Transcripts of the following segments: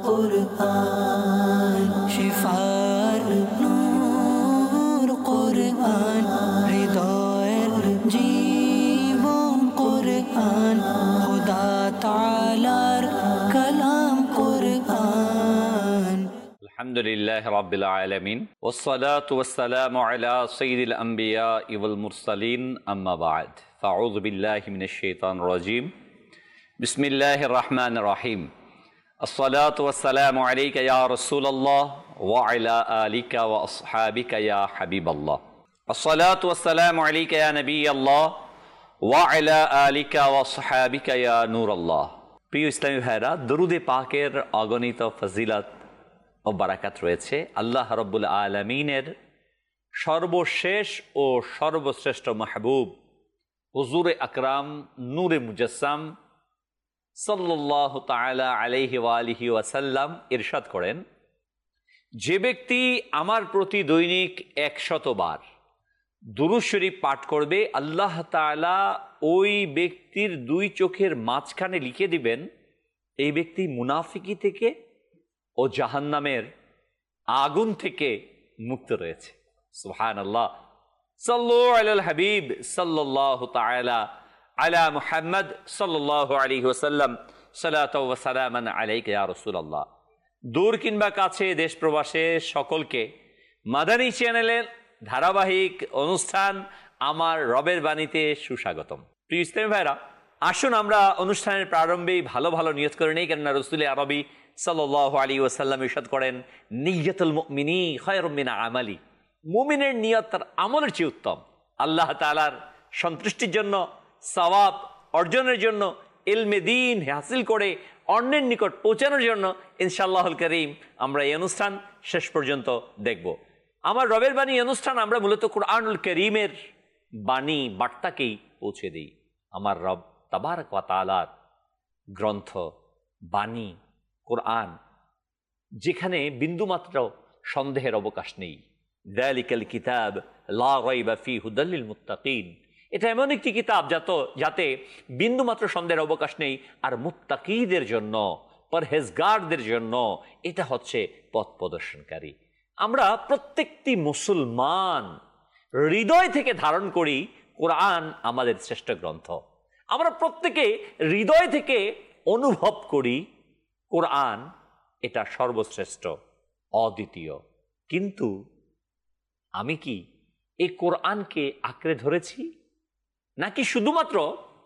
কুরআন cipher নূর কুরআন হৃদয়ের জীবন কুরআন খোদা তাআলার কালাম কুরআন। আলহামদুলিল্লাহ রাব্বিল আলামিন ওয়াসসালাতু ওয়াসসালামু আলা সাইয়্যিদিল আমবিয়া ওয়াল মুরসালিন আম্মা বা'দ ফাআউযু বিল্লাহি মিনাশ শাইতানির রাজীম বিসমিল্লাহির রহমানির রহিম আসসালাতু ওয়াসসালামু আলাইকা ইয়া রাসূলুল্লাহ ওয়া আলা আলিকা ওয়া আসহাবিকা ইয়া হাবিবাল্লাহ আসসালাতু ওয়াসসালামু আলাইকা ইয়া নবিয়াল্লাহ ওয়া আলা আলিকা ওয়া আসহাবিকা ইয়া নূরাল্লাহ। প্রিয় ইসলামী ভাইরা, দরুদে পাকের অগণিত ফজিলত ও বারাকাত রয়েছে আল্লাহ রাব্বুল আলামিনের সর্বশেষ ও সর্বশ্রেষ্ঠ মাহবুব হুজুরে আকরাম নূরে মুজাসসাম সাল্লাল্লাহু তাআলা আলাইহি ওয়া আলিহি ওয়াসাল্লাম ইরশাদ করেন, যে ব্যক্তি আমার প্রতি দৈনিক 100 বার দুরূদ শরীফ পাঠ করবে, আল্লাহ তাআলা ওই ব্যক্তির দুই চোখের মাঝখানে লিখে দিবেন এই ব্যক্তি মুনাফিকি থেকে ও জাহান্নামের আগুন থেকে মুক্ত রয়েছে। সুবহানাল্লাহ। সাল্লু আলাল হাবিব সাল্লাল্লাহু তাআলা আলা মুহাম্মদ সাল্লাল্লাহু আলাইহি ওয়াসাল্লাম সালাতু ওয়া সালামান আলাইকা ইয়া রাসূলুল্লাহ। দূর কিংবা কাছে, দেশ প্রবাসে সকলকে মাদানী চ্যানেলের ধারাবাহিক অনুষ্ঠান আমার রবের বাণীতে সুস্বাগতম। প্রিয় ইসলামী ভাইরা, আসুন আমরা অনুষ্ঠানের প্রারম্ভেই ভালো ভালো নিয়ত করে নেই, কেননা রাসূল আরবি সাল্লাল্লাহু আলাইহি ওয়াসাল্লাম ইরশাদ করেন, নিয়্যাতুল মুমিনি খায়রুম মিন আমালি। মুমিনের নিয়ত তার আমলের চেয়ে উত্তম। আল্লাহ তাআলার সন্তুষ্টির জন্য, সওয়াব অর্জনের জন্য, ইলমে দ্বীন হাসিল করে অন্যের নিকট পৌঁছানোর জন্য ইনশাআল্লাহুল কারীম আমরা এই অনুষ্ঠান শেষ পর্যন্ত দেখব। আমার রবের বাণী অনুষ্ঠান আমরা মূলত কুরআনুল কারীমের বাণী বার্তাকেই পৌঁছে দিই। আমার রব তাবারক ওয়া তাআলার গ্রন্থ বাণী কোরআন, যেখানে বিন্দুমাত্র সন্দেহের অবকাশ নেই। যালিকাল কিতাব লা রাইবা ফীহি হুদাল লিল মুত্তাকিন। এটা এমন একটি কিতাব যাতে বিন্দুমাত্র সন্দেহের অবকাশ নেই, আর মুত্তাকিদের জন্য, পরহেজগারদের জন্য এটা হচ্ছে পথ প্রদর্শনকারী। আমরা প্রত্যেকটি মুসলমান হৃদয় থেকে ধারণ করি কোরআন আমাদের শ্রেষ্ঠ গ্রন্থ। আমরা প্রত্যেকে হৃদয় থেকে অনুভব করি কোরআন এটা সর্বশ্রেষ্ঠ, অদ্বিতীয়। কিন্তু আমি কি এই কোরআনকে আঁকড়ে ধরেছি, নাকি শুধুমাত্র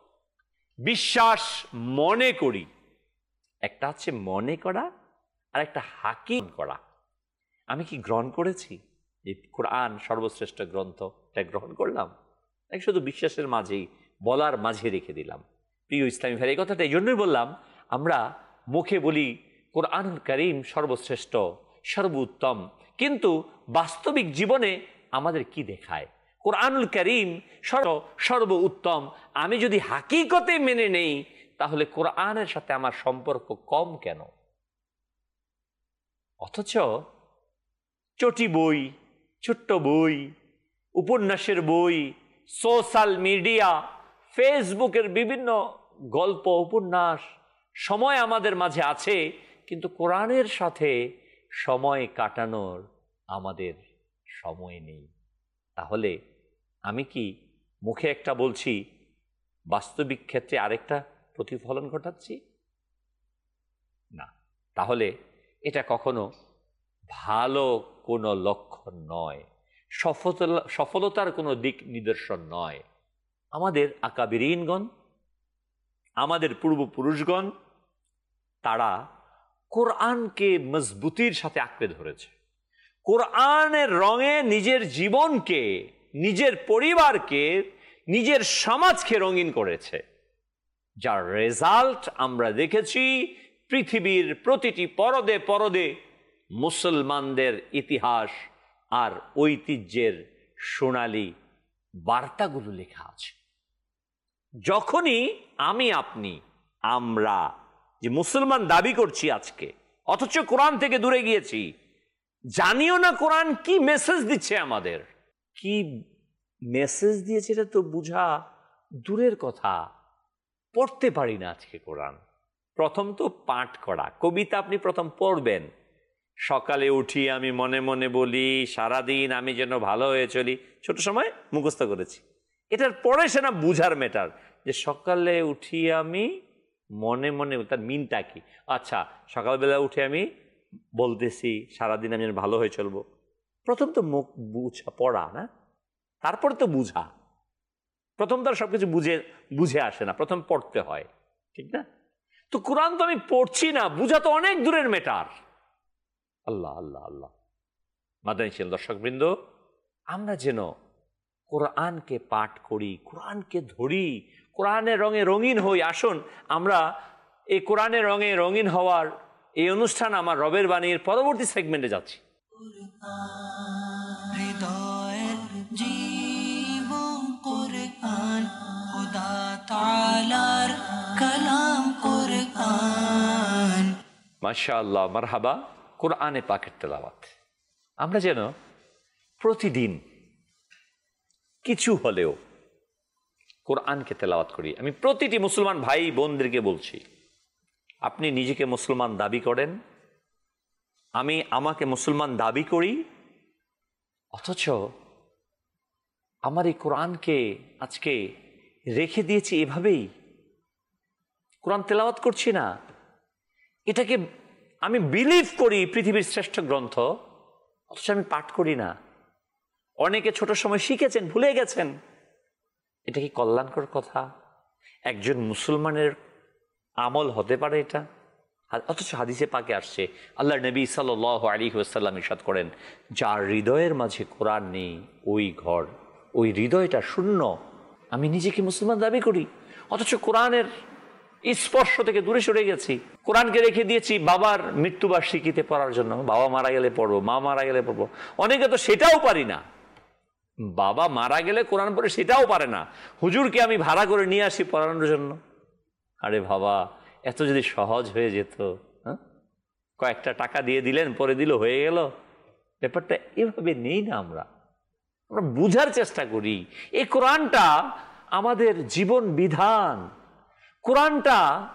বিশ্বাস মনে করি? একটা হচ্ছে মনে করা, আর একটা হাকিম করা। আমি কি গ্রহণ করেছি এই কোরআন সর্বশ্রেষ্ঠ গ্রন্থ? এটা গ্রহণ করলাম, নাকি শুধু বিশ্বাসের মাঝেই, বলার মাঝে রেখে দিলাম? প্রিয় ইসলামী ভাই, এই কথাটা এই জন্যই বললাম, আমরা মুখে বলি কোরআনুল কারীম সর্বশ্রেষ্ঠ, সর্বোত্তম, কিন্তু বাস্তবিক জীবনে আমাদের কি দেখায়? কোরআনুল কারীম সর্বোত্তম আমি যদি হাকিকতে মেনে নেই, তাহলে কোরআনের সাথে আমার সম্পর্ক কম কেন? অথচ চটি বই, ছোট্ট বই, উপন্যাসের বই, সোশ্যাল মিডিয়া, ফেসবুকের বিভিন্ন গল্প, উপন্যাস, সময় আমাদের মাঝে আছে, কিন্তু কোরআনের সাথে সময় কাটানোর আমাদের সময় নেই। তাহলে আমি কি মুখে একটা বলছি, বাস্তবিক ক্ষেত্রে আরেকটা প্রতিফলন ঘটাচ্ছি? না, তাহলে এটা কখনো ভালো কোনো লক্ষণ নয়, সফলতার কোনো দিক নিদর্শন নয়। আমাদের আকাবিরিনগণ, আমাদের পূর্বপুরুষগণ, তারা কোরআনকে মজবুতির সাথে আঁকড়ে ধরেছে। কোরআনের রঙে নিজের জীবনকে, নিজের পরিবারকে, নিজের সমাজকে রঙিন করেছে, যার রেজাল্ট আমরা দেখেছি পৃথিবীর প্রতিটি পরদে পরদে মুসলমানদের ইতিহাস আর ঐতিহ্যের সোনালী বার্তাগুলো লেখা আছে। যখনই আমি, আপনি, আমরা যে মুসলমান দাবি করছি আজকে, অথচ কোরআন থেকে দূরে গিয়েছি, জানিও না কোরআন কি মেসেজ দিচ্ছে আমাদের। কি মেসেজ দিয়েছে এটা তো বোঝা দূরের কথা, পড়তে পারি না আজকে কোরআন। প্রথম তো পাঠ করা, কবিতা আপনি প্রথম পড়বেন। সকালে উঠি আমি মনে মনে বলি, সারাদিন আমি যেন ভালো হয়ে চলি, ছোট সময় মুখস্থ করেছি। এটার পরে সে না বুঝার ম্যাটার, যে সকালে উঠি আমি মনে মনে, তার মিনটা কি? আচ্ছা, সকালবেলা উঠে আমি বলতেছি সারাদিন আমি যেন ভালো হয়ে চলবো। প্রথম তো মুখ বুঝা, পড়া না, তারপরে তো বুঝা। প্রথম তো আর সবকিছু বুঝে আসে না, প্রথম পড়তে হয়, ঠিক না? তো কোরআন তো আমি পড়ছি না, বুঝা তো অনেক দূরের ম্যাটার। আল্লাহ আল্লাহ আল্লাহ। মাদানী ছিল দর্শকবৃন্দ, আমরা যেন কোরআনকে পাঠ করি, কোরআনকে ধরি, কোরআনের রঙে রঙিন হই। আসুন আমরা এই কোরআনের রঙে রঙিন হওয়ার এই অনুষ্ঠান আমার রবের বাণীর পরবর্তী সেগমেন্টে যাচ্ছি। হৃদয়ের জীবন কোরআন, খোদা তাআলার কালাম কোরআন। মাশাআল্লাহ, মারহাবা। কোরআনে পাকের তেলাওয়াত আমরা যেন প্রতিদিন কিছু হলেও কোরআনকে তেলাওয়াত করি। আমি প্রতিটি মুসলমান ভাই বোনদেরকে বলছি, আপনি নিজেকে মুসলমান দাবি করেন, আমি আমাকে মুসলমান দাবি করি, অথচ আমার এই কোরআনকে আজকে রেখে দিয়েছি এভাবেই, কোরআন তেলাওয়াত করছি না। এটাকে আমি বিলিভ করি পৃথিবীর শ্রেষ্ঠ গ্রন্থ, অথচ আমি পাঠ করি না। অনেকে ছোট সময় শিখেছেন, ভুলে গেছেন। এটা কি কল্যাণকর কথা? একজন মুসলমানের আমল হতে পারে এটা? অথচ হাদিসে পাকে আসছে, আল্লাহর নবী সাল্লাল্লাহু আলাইহি ওয়াসাল্লাম ইরশাদ করেন, যার হৃদয়ের মাঝে কোরআন নেই ওই ঘর, ওই হৃদয়টা শূন্য। আমি নিজেকে মুসলমান দাবি করি, অথচ কোরআনের স্পর্শ থেকে দূরে সরে গেছি। কোরআনকে রেখে দিয়েছি বাবার মৃত্যুবার্ষিকীতে পড়ার জন্য, বাবা মারা গেলে পড়বো, মা মারা গেলে পড়বো। অনেকে তো সেটাও পারি না, বাবা মারা গেলে কোরআন পড়ে সেটাও পারে না। হুজুরকে আমি ভাড়া করে নিয়ে আসি পড়ানোর জন্য। আরে বাবা, এত যদি সহজ হয়ে যেত, হ্যাঁ, কয়েকটা টাকা দিয়ে দিলেন, পরে দিল, হয়ে গেল। ব্যাপারটা এভাবে নেই না। আমরা বুঝার চেষ্টা করি। এই কোরআনটা আমাদের জীবন বিধান, কোরআনটা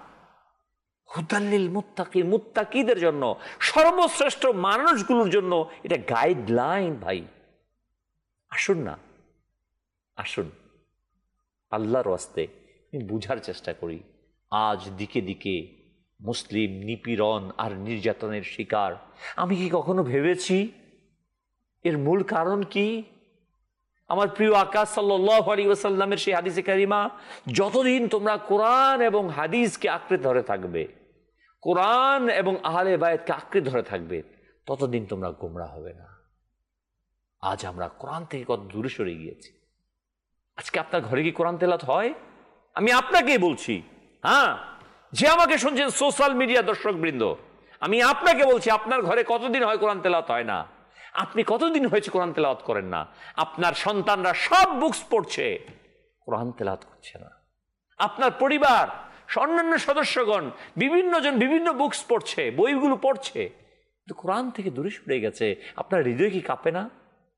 হুদাল্লিল মুত্তাকিন, মুত্তাকিদের জন্য, সর্বশ্রেষ্ঠ মানুষগুলোর জন্য এটা গাইডলাইন। ভাই আসুন না, আসুন আল্লাহর ওয়াস্তে বুঝার চেষ্টা করি। আজ দিকে দিকে মুসলিম নিপীড়ন আর নির্যাতনের শিকার। আমি কি কখনো ভেবেছি এর মূল কারণ কি? আমার প্রিয় আকাশ সাল্লাল্লাহু আলাইহি ওয়াসাল্লামের সেই হাদিসে কারিমা, যতদিন তোমরা কোরআন এবং হাদিসকে আঁকড়ে ধরে থাকবে, কোরআন এবং আহলে বায়াতকে আঁকড়ে ধরে থাকবে, ততদিন তোমরা গোমরা হবে না। আজ আমরা কোরআন থেকে কত দূরে সরে গিয়েছি। আজকে আপনার ঘরে কি কোরআন তেলাওয়াত হয়? আমি আপনাকেই বলছি, হ্যাঁ, যে আমাকে শুনছেন সোশ্যাল মিডিয়া দর্শক বৃন্দ, আমি আপনাকে বলছি, আপনার ঘরে কতদিন হয় কোরআন তেলাওয়াত হয় না? আপনি কতদিন হয়েছে কোরআন তেলাওয়াত করেন না? আপনার সন্তানরা সব বুকস পড়ছে, কোরআন তেলাওয়াত করছে না। আপনার পরিবার অন্যান্য সদস্যগণ বিভিন্ন জন বিভিন্ন বুকস পড়ছে, বইগুলো পড়ছে, কিন্তু কোরআন থেকে দূরে সরে গেছে। আপনার হৃদয় কি কাঁপে না?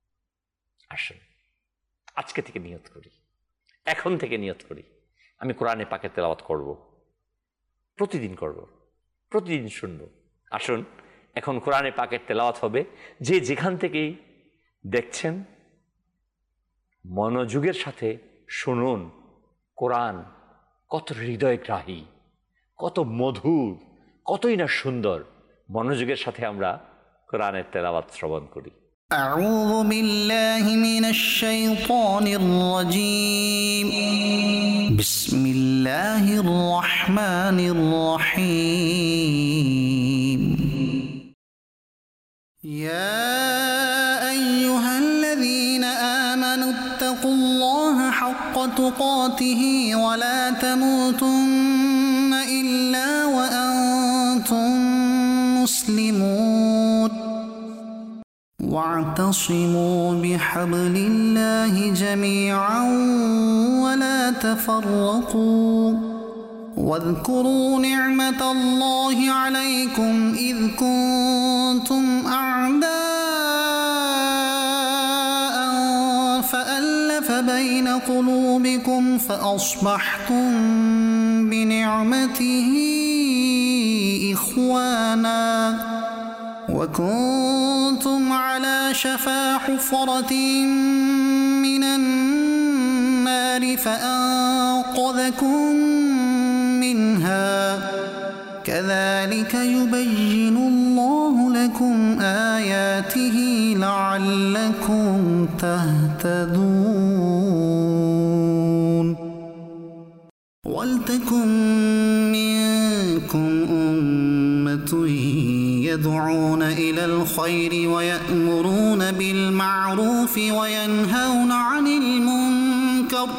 আসুন আজকে থেকে নিয়ত করি, এখন থেকে নিয়ত করি, আমি কোরআনে পাকে তেলাওয়াত করব, প্রতিদিন করব, প্রতিদিন শুনব। আসুন এখন কোরআনে পাকের তেলাওয়াত হবে। যে যেখান থেকেই দেখছেন মনোযোগের সাথে শুনুন। কোরআন কত হৃদয়গ্রাহী, কত মধুর, কতই না সুন্দর। মনোযোগের সাথে আমরা কোরআনের তেলাওয়াত শ্রবণ করি। أعوذ بالله من الشيطان الرجيم. بسم الله الرحمن الرحيم. يا أيها الذين آمنوا اتقوا الله حق تقاته ولا تموتن إلا وأنتم مسلمون. واعتصموا بحبل الله جميعا ولا تفرقوا واذكروا نعمة الله عليكم إذ كنتم أعداء فألف بين قلوبكم فأصبحتم بنعمته إخوانا وكنتم على شفا حفرة من النار فأنقذكم منها كذلك يبين الله لكم آياته لعلكم تهتدون ولتكن منكم أمة يدعون إلى الخير ويأمرون بالمعروف وينهون عن المنكر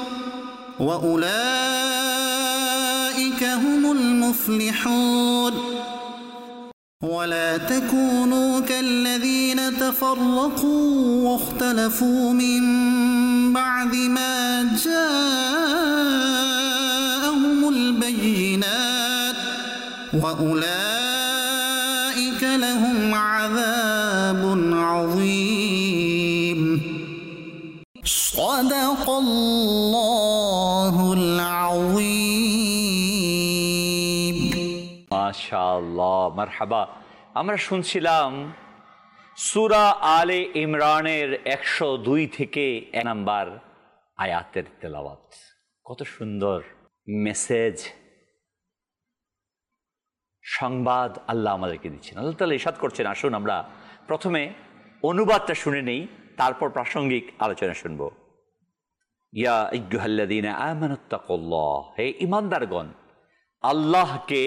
وأولئك هم المفلحون ولا تكونوا كالذين تفرقوا واختلفوا من بعد ما جاءهم البينات وأولئك لهم عذاب عظيم صدق الله العظيم মাশাআল্লাহ, মারহাবা। আমরা শুনছিলাম সূরা আলে ইমরানের 102 থেকে 1 নম্বর আয়াতের তেলাওয়াত। কত সুন্দর মেসেজ, সংবাদ আল্লাহ আমাদেরকে দিচ্ছেন। আল্লাহ তাআলা ইরশাদ করছেন, আসুন আমরা প্রথমে অনুবাদটা শুনে নেই, তারপর প্রাসঙ্গিক আলোচনা শুনব। ইয়া আইয়ুহাল্লাযীনা আমানুত্তাকুল্লাহ, হে ঈমানদারগণ, আল্লাহকে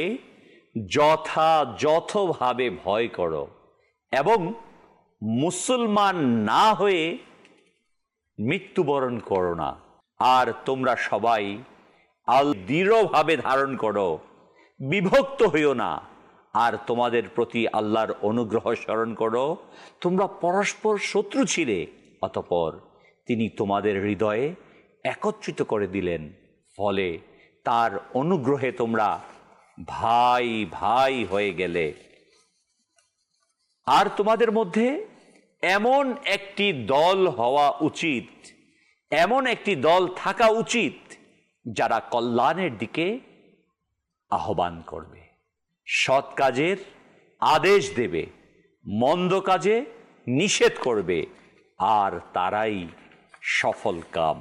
যথাযথভাবে ভয় করো এবং মুসলমান না হয়ে মৃত্যুবরণ করো না। আর তোমরা সবাই দৃঢ়ভাবে ধারণ করো, বিভক্ত হইও না। আর তোমাদের প্রতি আল্লাহর অনুগ্রহ স্মরণ করো। তোমরা পরস্পর শত্রু ছিলে, অতঃপর তিনি তোমাদের হৃদয়ে একত্রিত করে দিলেন, ফলে তার অনুগ্রহে তোমরা ভাই ভাই হয়ে গেলে। আর তোমাদের মধ্যে এমন একটি দল হওয়া উচিত, এমন একটি দল থাকা উচিত যারা কল্যাণের দিকে আহ্বান করবে, সৎ কাজের আদেশ দেবে, মন্দ কাজে নিষেধ করবে, আর তারাই সফল কাম।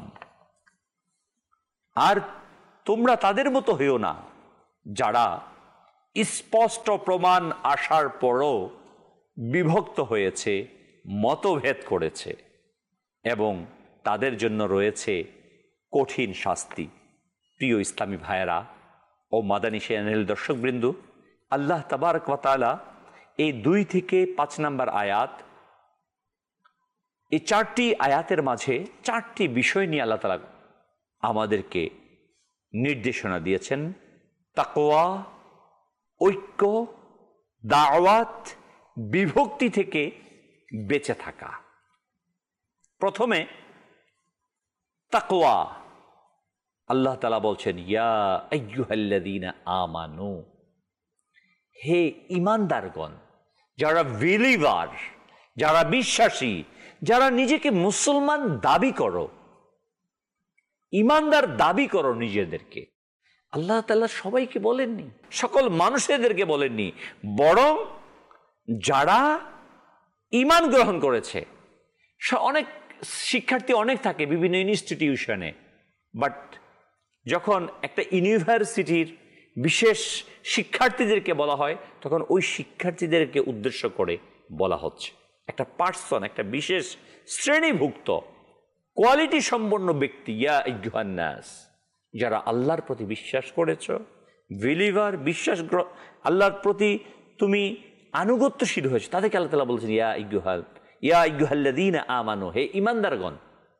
আর তোমরা তাদের মতো হইও না যারা স্পষ্ট প্রমাণ আসার পরও বিভক্ত হয়েছে, মতভেদ করেছে, এবং তাদের জন্য রয়েছে কঠিন শাস্তি। প্রিয় ইসলামী ভাইয়েরা ও মাদানী চ্যানেল দর্শকবৃন্দ, আল্লাহ তাবারক ওয়া তাআলা এই 2 থেকে 5 নম্বর আয়াত, এই 4টি আয়াতের মাঝে 4টি বিষয় নিয়ে আল্লাহ তাআলা আমাদেরকে নির্দেশনা দিয়েছেন। তাকওয়া, ঐক্য, দাওয়াত, বিভক্তি থেকে বেঁচে থাকা। প্রথমে তাকওয়া, আল্লাহ তাআলা বলছেন, ইয়া আইয়ুহাল্লাযীনা আমানু, হে ঈমানদারগণ, যারা বিলিভার, যারা বিশ্বাসী, যারা নিজেকে মুসলমান দাবি করো, ঈমানদার দাবি করো নিজেদেরকে। আল্লাহ তাআলা সবাইকে বলেননি, সকল মানুষদেরকে বলেননি, বরং যারা ঈমান গ্রহণ করেছে। অনেক শিক্ষার্থী অনেক থাকে বিভিন্ন ইনস্টিটিউশনে, বাট যখন একটা ইউনিভার্সিটির বিশেষ শিক্ষার্থীদেরকে বলা হয়, তখন ওই শিক্ষার্থীদেরকে উদ্দেশ্য করে বলা হচ্ছে। একটা পার্সন, একটা বিশেষ শ্রেণীভুক্ত কোয়ালিটি সম্পন্ন ব্যক্তি, ইয়া আইয়ুহান নাস, যারা আল্লাহর প্রতি বিশ্বাস করেছ, বিলিভার, আল্লাহর প্রতি তুমি আনুগত্যশীল হয়েছে, তাদেরকে আল্লাহ তাআলা বলছেন ইয়া আইয়ুহাল্লাযীনা আমানু, হে ঈমানদারগণ,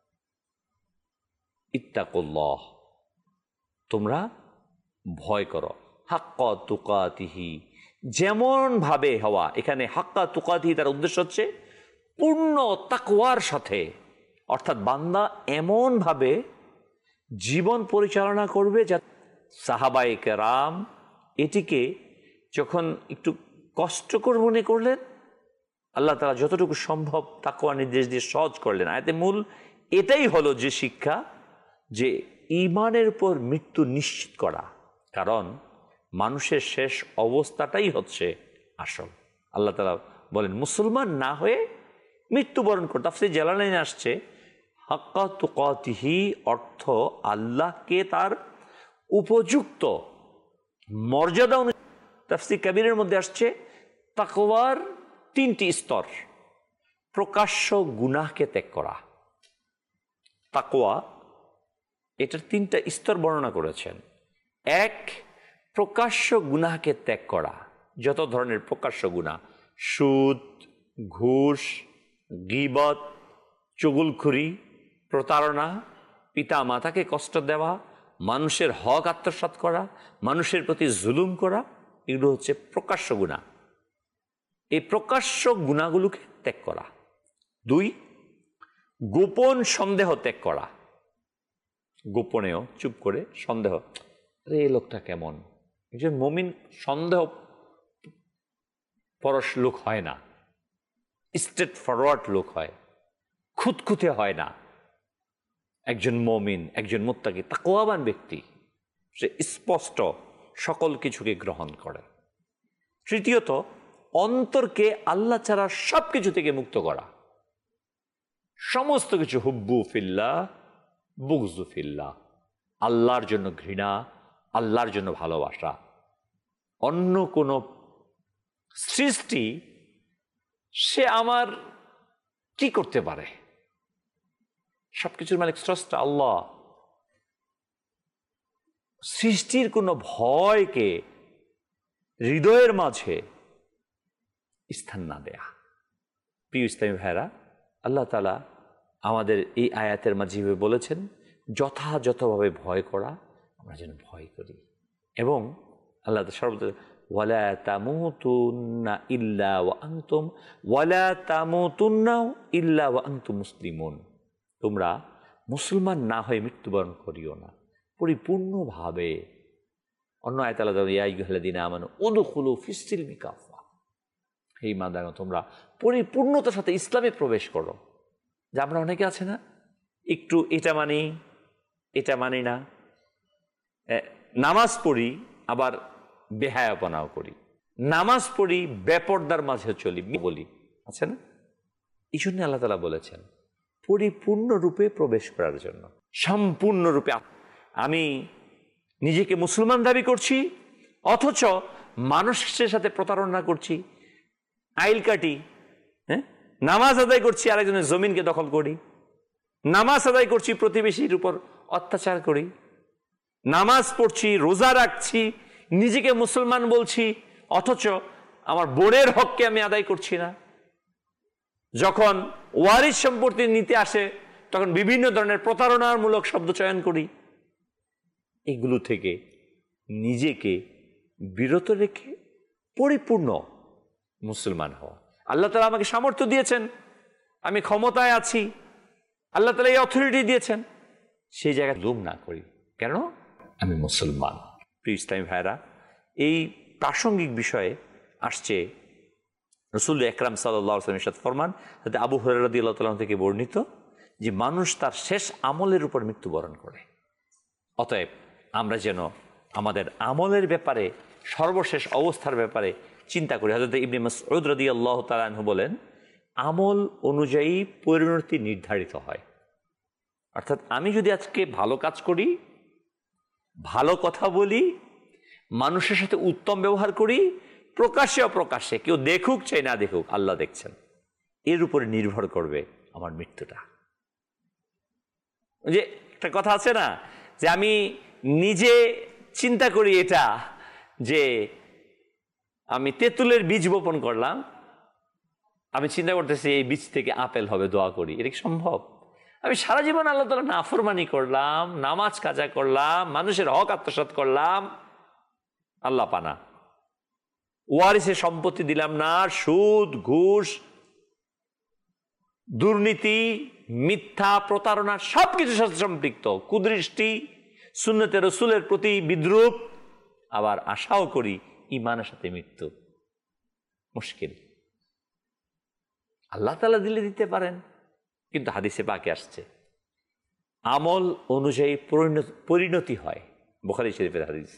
ইত্তাকুল্লাহ, তোমরা ভয় করো, হাক্কা তুকাতিহি, যেমন ভাবে হওয়া। এখানে হাক্কা তুকাতিহি তার উদ্দেশ্য হচ্ছে পূর্ণ তাকওয়ার সাথে, অর্থাৎ বান্দা এমন ভাবে জীবন পরিচালনা করবে যা সাহাবায়ে কেরাম এটিকে যখন একটু কষ্টকর মনে করলেন, আল্লাহ তাআলা যতটুকু সম্ভব তাকওয়া নির্দেশ দিয়ে সহজ করলেন। আয়াতে মূল এটাই হলো যে শিক্ষা, যে ঈমানের উপর মৃত্যু নিশ্চিত করা। কারণ মানুষের শেষ অবস্থাটাই হচ্ছে আসল। আল্লাহ তাআলা বলেন মুসলমান না হয়ে মৃত্যুবরণ করে। তাফসীর জালালাইনে আসছে হাক্কা তুকাতিহি অর্থ আল্লাহকে তার উপযুক্ত মর্যাদা অনুযায়ী। তাফসীর কাবীরের মধ্যে আসছে তাকওয়ার 3টি স্তর। প্রকাশ্য গুনাহকে ত্যাগ করা, তাকওয়া এটার 3টা স্তর বর্ণনা করেছেন। এক, প্রকাশ্য গুনাহকে ত্যাগ করা, যত ধরনের প্রকাশ্য গুনাহ, সুদ, ঘুষ, গীবত, চুগলখুরি, প্রতারণা, পিতা মাতাকে কষ্ট দেওয়া, মানুষের হক আত্মসাৎ করা, মানুষের প্রতি জুলুম করা, এগুলো হচ্ছে প্রকাশ্য গুনাহ। এই প্রকাশ্য গুনাহগুলোকে ত্যাগ করা। 2, গোপন সন্দেহ ত্যাগ করা। গোপনেও চুপ করে সন্দেহ, আরে এই লোকটা কেমন। একজন মুমিন সন্দেহ পরশ লোক হয় না, স্ট্রেট ফরওয়ার্ড লোক হয়, খুঁতখুঁতে হয় না। একজন মুমিন, একজন মুত্তাকি তাকওয়াবান ব্যক্তি, সে স্পষ্ট সকল কিছুকে গ্রহণ করে। তৃতীয়ত, অন্তরকে আল্লাহ ছাড়া সব কিছু থেকে মুক্ত করা। সমস্ত কিছু হুব্বু ফিল্লাহ বুগযু ফিল্লাহ, আল্লাহর জন্য ঘৃণা, আল্লাহর জন্য ভালোবাসা। অন্য কোনো সৃষ্টি সে আমার কি করতে পারে? সবকিছুর মালিক স্রষ্টা আল্লাহ। সৃষ্টির কোনো ভয়কে হৃদয়ের মাঝে স্থান না দেয়া। প্রিয় ইসলামী ভাইরা, আল্লাহ তাআলা আমাদের এই আয়াতের মাঝে বলেছেন যথাযথভাবে ভয় করা, আমরা যেন ভয় করি। এবং আল্লাহ সর্বদা ওয়ালা তামুতুন্না ইল্লা ওয়া আনতুম ওয়ালা তামুতুন্না ইল্লা ওয়া আনতুম মুসলিমুন। তোমরা মুসলমান না হয়ে মৃত্যুবরণ করিও না, পরিপূর্ণভাবে। অন্য আয়াত আল্লাহ ইয়া আইয়ুহাল্লাযীনা আমানু উদখুলু ফিস-সিলমি কাফা, হে ঈমানদারগণ তোমরা পরিপূর্ণতার সাথে ইসলামে প্রবেশ করো। যে আমরা অনেকে আছে না, একটু এটা মানি এটা মানি না, নামাজ পড়ি আবার বেহায়াপনাও করি, নামাজ পড়ি বেপরদার মাঝে চলি বলি, আছে না? এই জন্য আল্লাহ তাআলা বলেছেন পরিপূর্ণরূপে প্রবেশ করার জন্য, সম্পূর্ণরূপে। আমি নিজেকে মুসলমান দাবি করছি অথচ মানুষের সাথে প্রতারণা করছি, আইল কাটি, হ্যাঁ, নামাজ আদায় করছি আরেকজনের জমিনকে দখল করি, নামাজ আদায় করছি প্রতিবেশীর উপর অত্যাচার করি, নামাজ পড়ছি রোজা রাখছি নিজেকে মুসলমান বলছি অথচ আমার বোনের হককে আমি আদায় করছি না। যখন ওয়ারিস সম্পত্তি নিতে আসে তখন বিভিন্ন ধরনের প্রতারণামূলক শব্দ চয়ন করি। এগুলো থেকে নিজেকে বিরত রেখে পরিপূর্ণ মুসলমান হওয়া। আল্লাহ তাআলা আমাকে সামর্থ্য দিয়েছেন, আমি ক্ষমতায় আছি, আল্লাহ তাআলা এই অথরিটি দিয়েছেন, সেই জায়গায় লোভ না করি। কেন? আমি মুসলমান। প্রিয় ইসলামী ভাইরা, এই প্রাসঙ্গিক বিষয়ে আসছে রাসূল আকরাম সাল্লাল্লাহু আলাইহি ওয়াসাল্লাম ইরশাদ ফরমান, যাতে আবু হুরায়রা রাদিয়াল্লাহু তাআলা থেকে বর্ণিত, যে মানুষ তার শেষ আমলের উপর মৃত্যুবরণ করে। অতএব আমরা যেন আমাদের আমলের ব্যাপারে, সর্বশেষ অবস্থার ব্যাপারে চিন্তা করি। হযরত ইবনে মাসউদ রাদিয়াল্লাহু তাআলা আনহু বলেন, আমল অনুযায়ী পরিণতি নির্ধারিত হয়। অর্থাৎ আমি যদি আজকে ভালো কাজ করি, ভালো কথা বলি, মানুষের সাথে উত্তম ব্যবহার করি, প্রকাশ্যে অপ্রকাশ্যে, কেউ দেখুক চাই না দেখুক, আল্লাহ দেখছেন, এর উপরে নির্ভর করবে আমার মৃত্যুটা। যে একটা কথা আছে না, যে আমি নিজে চিন্তা করি এটা, যে আমি তেঁতুলের বীজ বপন করলাম, আমি চিন্তা করতেছি এই বীজ থেকে আপেল হবে, দোয়া করি, এটা কি সম্ভব? আমি সারা জীবন আল্লাহ তাআলা নাফরমানি করলাম, নামাজ কাজা করলাম, মানুষের হক আত্মসাৎ করলাম, আল্লাহ পানা, ওয়ারিসের সম্পত্তি দিলাম না, সুদ ঘুষ দুর্নীতি মিথ্যা প্রতারণা সবকিছুর সাথে সম্পৃক্ত, কুদৃষ্টি, সুন্নতে রাসূলের প্রতি বিদ্রূপ, আবার আশাও করি ঈমানের সাথে মৃত্যু। মুশকিল। আল্লাহ তাআলা দিলে দিতে পারেন, কিন্তু হাদিসে পাকে আসছে আমল অনুযায়ী পরিণতি হয়। বুখারী শরীফের হাদিস।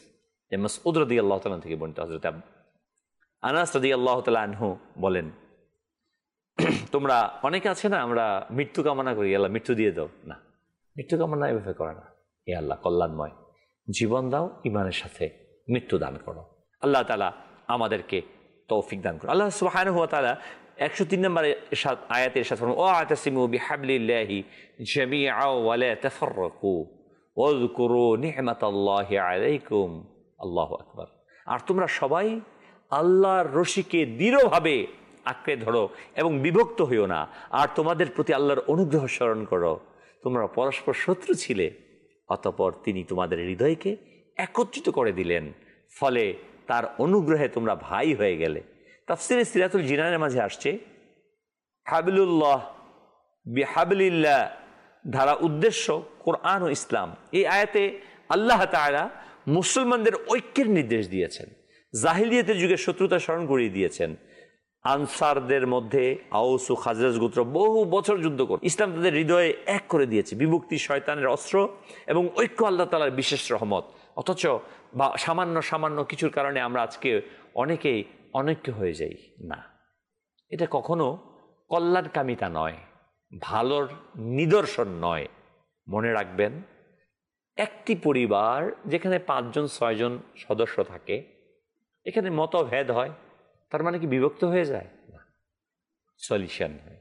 যে মাসউদ রাদিয়াল্লাহু তাআলা থেকে বর্ণিত, হযরত আনাস রাদিয়াল্লাহু তাআলা আনহু বলেন, তোমরা অনেকে আছে না, আমরা মৃত্যু কামনা করি, আল্লাহ মৃত্যু দিয়ে দাও। না, মৃত্যু কামনা এভাবে করে না। হে আল্লাহ কল্যাণময় জীবন দাও, ইমানের সাথে মৃত্যু দান করো। আল্লাহ তাআলা আমাদেরকে তৌফিক দান করো। আল্লাহ সুবহানাহু ওয়া তাআলা 103 নম্বর আয়াতে ইরশাদ ফরমান, ওয়া'তাসিমু বিহাবলিল্লাহি জামিআ ওয়া লা তাফাররাকু ওয়াযকুরু নি'মাতাল্লাহি আলাইকুম। আল্লাহু আকবার। আর তোমরা সবাই আল্লাহর রশিকে দৃঢ়ভাবে আঁকড়ে ধরো এবং বিভক্ত হইও না, আর তোমাদের প্রতি আল্লাহর অনুগ্রহ স্মরণ করো। তোমরা পরস্পর শত্রু ছিলে, অতঃপর তিনি তোমাদের হৃদয়কে একত্রিত করে দিলেন, ফলে তার অনুগ্রহে তোমরা ভাই হয়ে গেলে। তাফসিরে সিরাতুল জিনানের মাঝে আসছে, হাবলুল্লাহ বিহাবলিল্লাহ ধারা উদ্দেশ্য কোরআন ও ইসলাম। এই আয়াতে আল্লাহ তাআলা মুসলমানদের ঐক্যের নির্দেশ দিয়েছেন, জাহিলিয়াতের যুগে শত্রুতা স্মরণ করিয়ে দিয়েছেন। আনসারদের মধ্যে আউস ও খাজরাজ গোত্র বহু বছর যুদ্ধ করে ইসলাম তাদের হৃদয়ে এক করে দিয়েছে। বিভক্তি শয়তানের অস্ত্র এবং ঐক্য আল্লাহ তাআলার বিশেষ রহমত। অথচ বা সামান্য কিছুর কারণে আমরা আজকে অনেকেই অনৈক্য হয়ে যাই। না, এটা কখনো কল্যাণকামিতা নয়, ভালোর নিদর্শন নয়। মনে রাখবেন, একটি পরিবার যেখানে 5 জন 6 জন সদস্য থাকে, এখানে মতভেদ হয়, তার মানে কি বিভক্ত হয়ে যায়? না, সলিউশন হয়।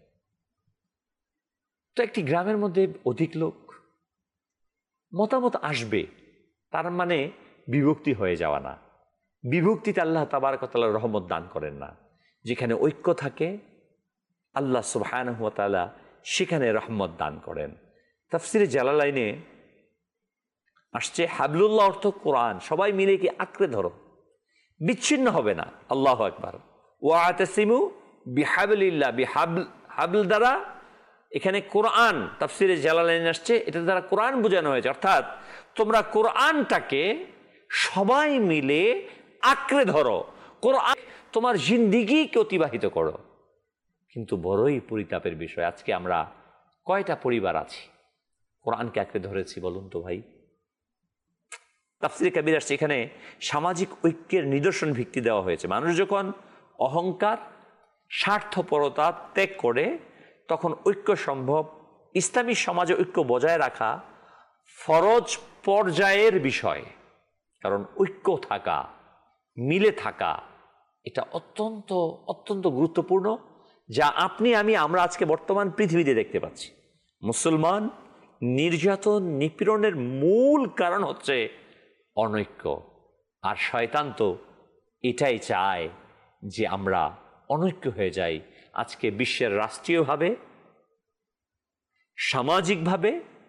তো একটি গ্রামের মধ্যে অধিক লোক মতামত আসবে, তার মানে বিভক্তি হয়ে যাওয়া না। বিভক্তিতে আল্লাহ তাবারক ওয়া তাআলা রহমত দান করেন না। যেখানে ঐক্য থাকে আল্লাহ সুবহানাহু ওয়া তাআলা সেখানে রহমত দান করেন। তাফসিরে জালালাইনে আসছে, হাবলুল্লাহ অর্থ কোরআন। সবাই মিলে কি আঁকড়ে ধরো, বিচ্ছিন্ন হবে না। আল্লাহু আকবার। ওয়া'তাসিমু বিহাবলিল্লাহ, হাবল দ্বারা এখানে কোরআন, তাফসিরে জালালাইন আসছে, এটা দ্বারা কোরআন বোঝানো হয়েছে। অর্থাৎ তোমরা কোরআনটাকে সবাই মিলে আঁকড়ে ধরো, কোরআন তোমার জিন্দিগিকে অতিবাহিত করো। কিন্তু বড়ই পরিতাপের বিষয়, আজকে আমরা কয়টা পরিবার আছি কোরআনকে আঁকড়ে ধরেছি বলুন তো ভাই? তাফসিরে কাবীর আসছে, এখানে সামাজিক ঐক্যের নিদর্শন ভিত্তি দেওয়া হয়েছে। মানুষ যখন অহংকার স্বার্থপরতা ত্যাগ করে, তখন ঐক্য সম্ভব। ইসলামী সমাজে ঐক্য বজায় রাখা ফরজ পর্যায়ের বিষয়, কারণ ঐক্য থাকা, মিলে থাকা, এটা অত্যন্ত অত্যন্ত গুরুত্বপূর্ণ, যা আপনি আমি আমরা আজকে বর্তমান পৃথিবীতে দেখতে পাচ্ছি। মুসলমান নির্যাতন নিপীড়নের মূল কারণ হচ্ছে অনৈক্য। আর শয়তান তো এটাই চায় যে আমরা অনৈক্য হয়ে যাই। আজকে বিশ্বের রাষ্ট্রীয়ভাবে, সামাজিকভাবে,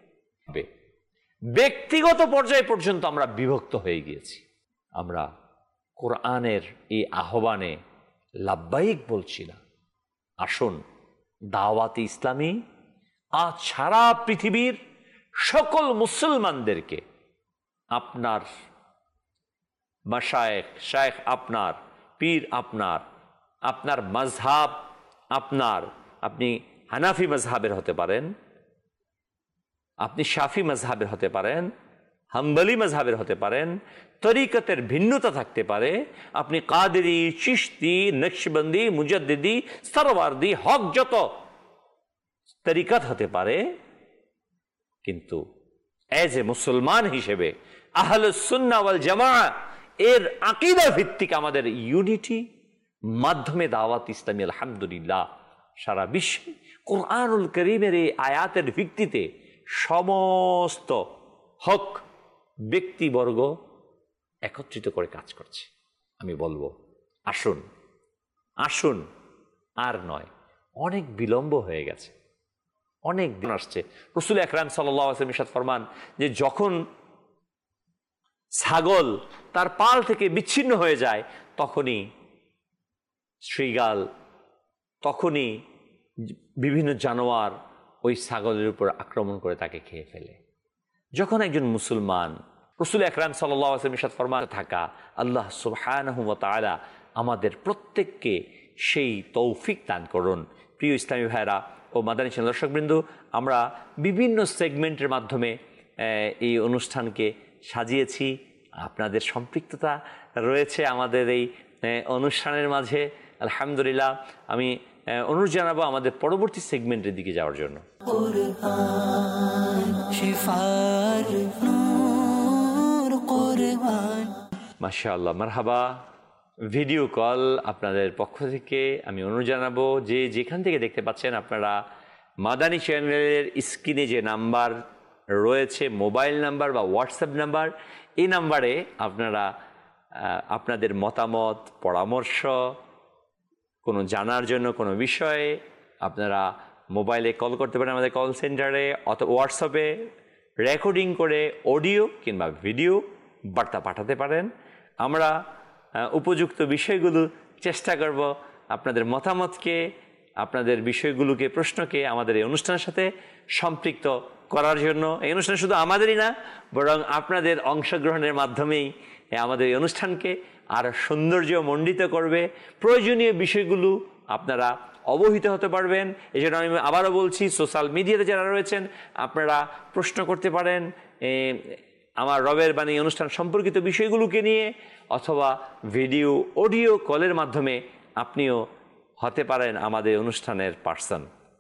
ব্যক্তিগত পর্যায়ে পর্যন্ত আমরা বিভক্ত হয়ে গিয়েছি। আমরা কোরআনের এই আহ্বানে লাব্বাইক বলছি না। আসুন দাওয়াতে ইসলামী আজ সারা পৃথিবীর সকল মুসলমানদেরকে, আপনার মাশায়েখ, শায়েখ আপনার, পীর আপনার, আপনার মাযহাব আপনার, আপনি হানাফি মাযহাবের হতে পারেন, আপনি শাফি মাযহাবের হতে পারেন, হাম্বলি মাযহাবের হতে পারেন, তরিকতের ভিন্নতা থাকতে পারে, আপনি কাদেরি, চিশতি, নকশবন্দি, মুজাদ্দিদি, সরওয়ার্দি, হক যত তরিকত হতে পারে, কিন্তু এজ এ মুসলমান হিসেবে আহলুস সুন্নাহ ওয়াল জামাআহ এর আকীদা ভিত্তিক আমাদের ইউনিটি মাধ্যমে দাওয়াত ইসলামী আলহামদুলিল্লাহ সারা বিশ্বে কোরআনুল কারীমের এই আয়াতের ভিত্তিতে সমস্ত হক ব্যক্তিবর্গ একত্রিত করে কাজ করছে। আমি বলবো, আসুন আসুন, আর নয়, অনেক বিলম্ব হয়ে গেছে, অনেক দিন আসছে। রাসূল আকরাম সাল্লাল্লাহু আলাইহি ওয়াসাল্লাম ইরশাদ ফরমান যে যখন ছাগল তার পাল থেকে বিচ্ছিন্ন হয়ে যায়, তখনই শৃগাল, তখনই বিভিন্ন জানোয়ার ওই ছাগলের উপর আক্রমণ করে তাকে খেয়ে ফেলে। যখন একজন মুসলমান, রাসূল আকরাম সাল্লাল্লাহু আলাইহি ওয়াসাল্লাম ইরশাদ ফরমান থাকা, আল্লাহ সুবহানাহু ওয়া তাআলা আমাদের প্রত্যেককে সেই তৌফিক দান করুন। প্রিয় ইসলামী ভাইরা ও মাদানী চ্যানেল দর্শকবৃন্দ, আমরা বিভিন্ন সেগমেন্টের মাধ্যমে এই অনুষ্ঠানকে সাজিয়েছি। আপনাদের সম্পৃক্ততা রয়েছে আমাদের এই অনুষ্ঠানের মাঝে। আলহামদুলিল্লাহ, আমি অনুরোধ জানাবো আমাদের পরবর্তী সেগমেন্টের দিকে যাওয়ার জন্য। মাশাআল্লাহ, মারহাবা। ভিডিও কল আপনাদের পক্ষ থেকে আমি অনুরোধ জানাবো যে যেখান থেকে দেখতে পাচ্ছেন আপনারা মাদানী চ্যানেলের স্ক্রিনে যে নাম্বার রয়েছে, মোবাইল নাম্বার বা হোয়াটসঅ্যাপ নাম্বার, এই নাম্বারে আপনারা আপনাদের মতামত, পরামর্শ, কোনো জানার জন্য কোনো বিষয়ে আপনারা মোবাইলে কল করতে পারেন আমাদের কল সেন্টারে, অথবা হোয়াটসঅ্যাপে রেকর্ডিং করে অডিও কিংবা ভিডিও বার্তা পাঠাতে পারেন। আমরা উপযুক্ত বিষয়গুলো চেষ্টা করব আপনাদের মতামতকে, আপনাদের বিষয়গুলোকে, প্রশ্নকে আমাদের এই অনুষ্ঠানের সাথে সম্পৃক্ত করার জন্য। এই অনুষ্ঠান শুধু আমাদেরই না, বরং আপনাদের অংশগ্রহণের মাধ্যমেই আমাদের এই অনুষ্ঠানকে আরও সৌন্দর্যমণ্ডিত করবে। প্রয়োজনীয় বিষয়গুলো আপনারা অবহিত হতে পারবেন। এই জন্য আমি আবারও বলছি, সোশ্যাল মিডিয়াতে যারা রয়েছেন আপনারা প্রশ্ন করতে পারেন আমার রবের বাণী অনুষ্ঠান সম্পর্কিত বিষয়গুলোকে নিয়ে, অথবা ভিডিও অডিও কলের মাধ্যমে আপনিও হতে পারেন আমাদের অনুষ্ঠানের পার্সন।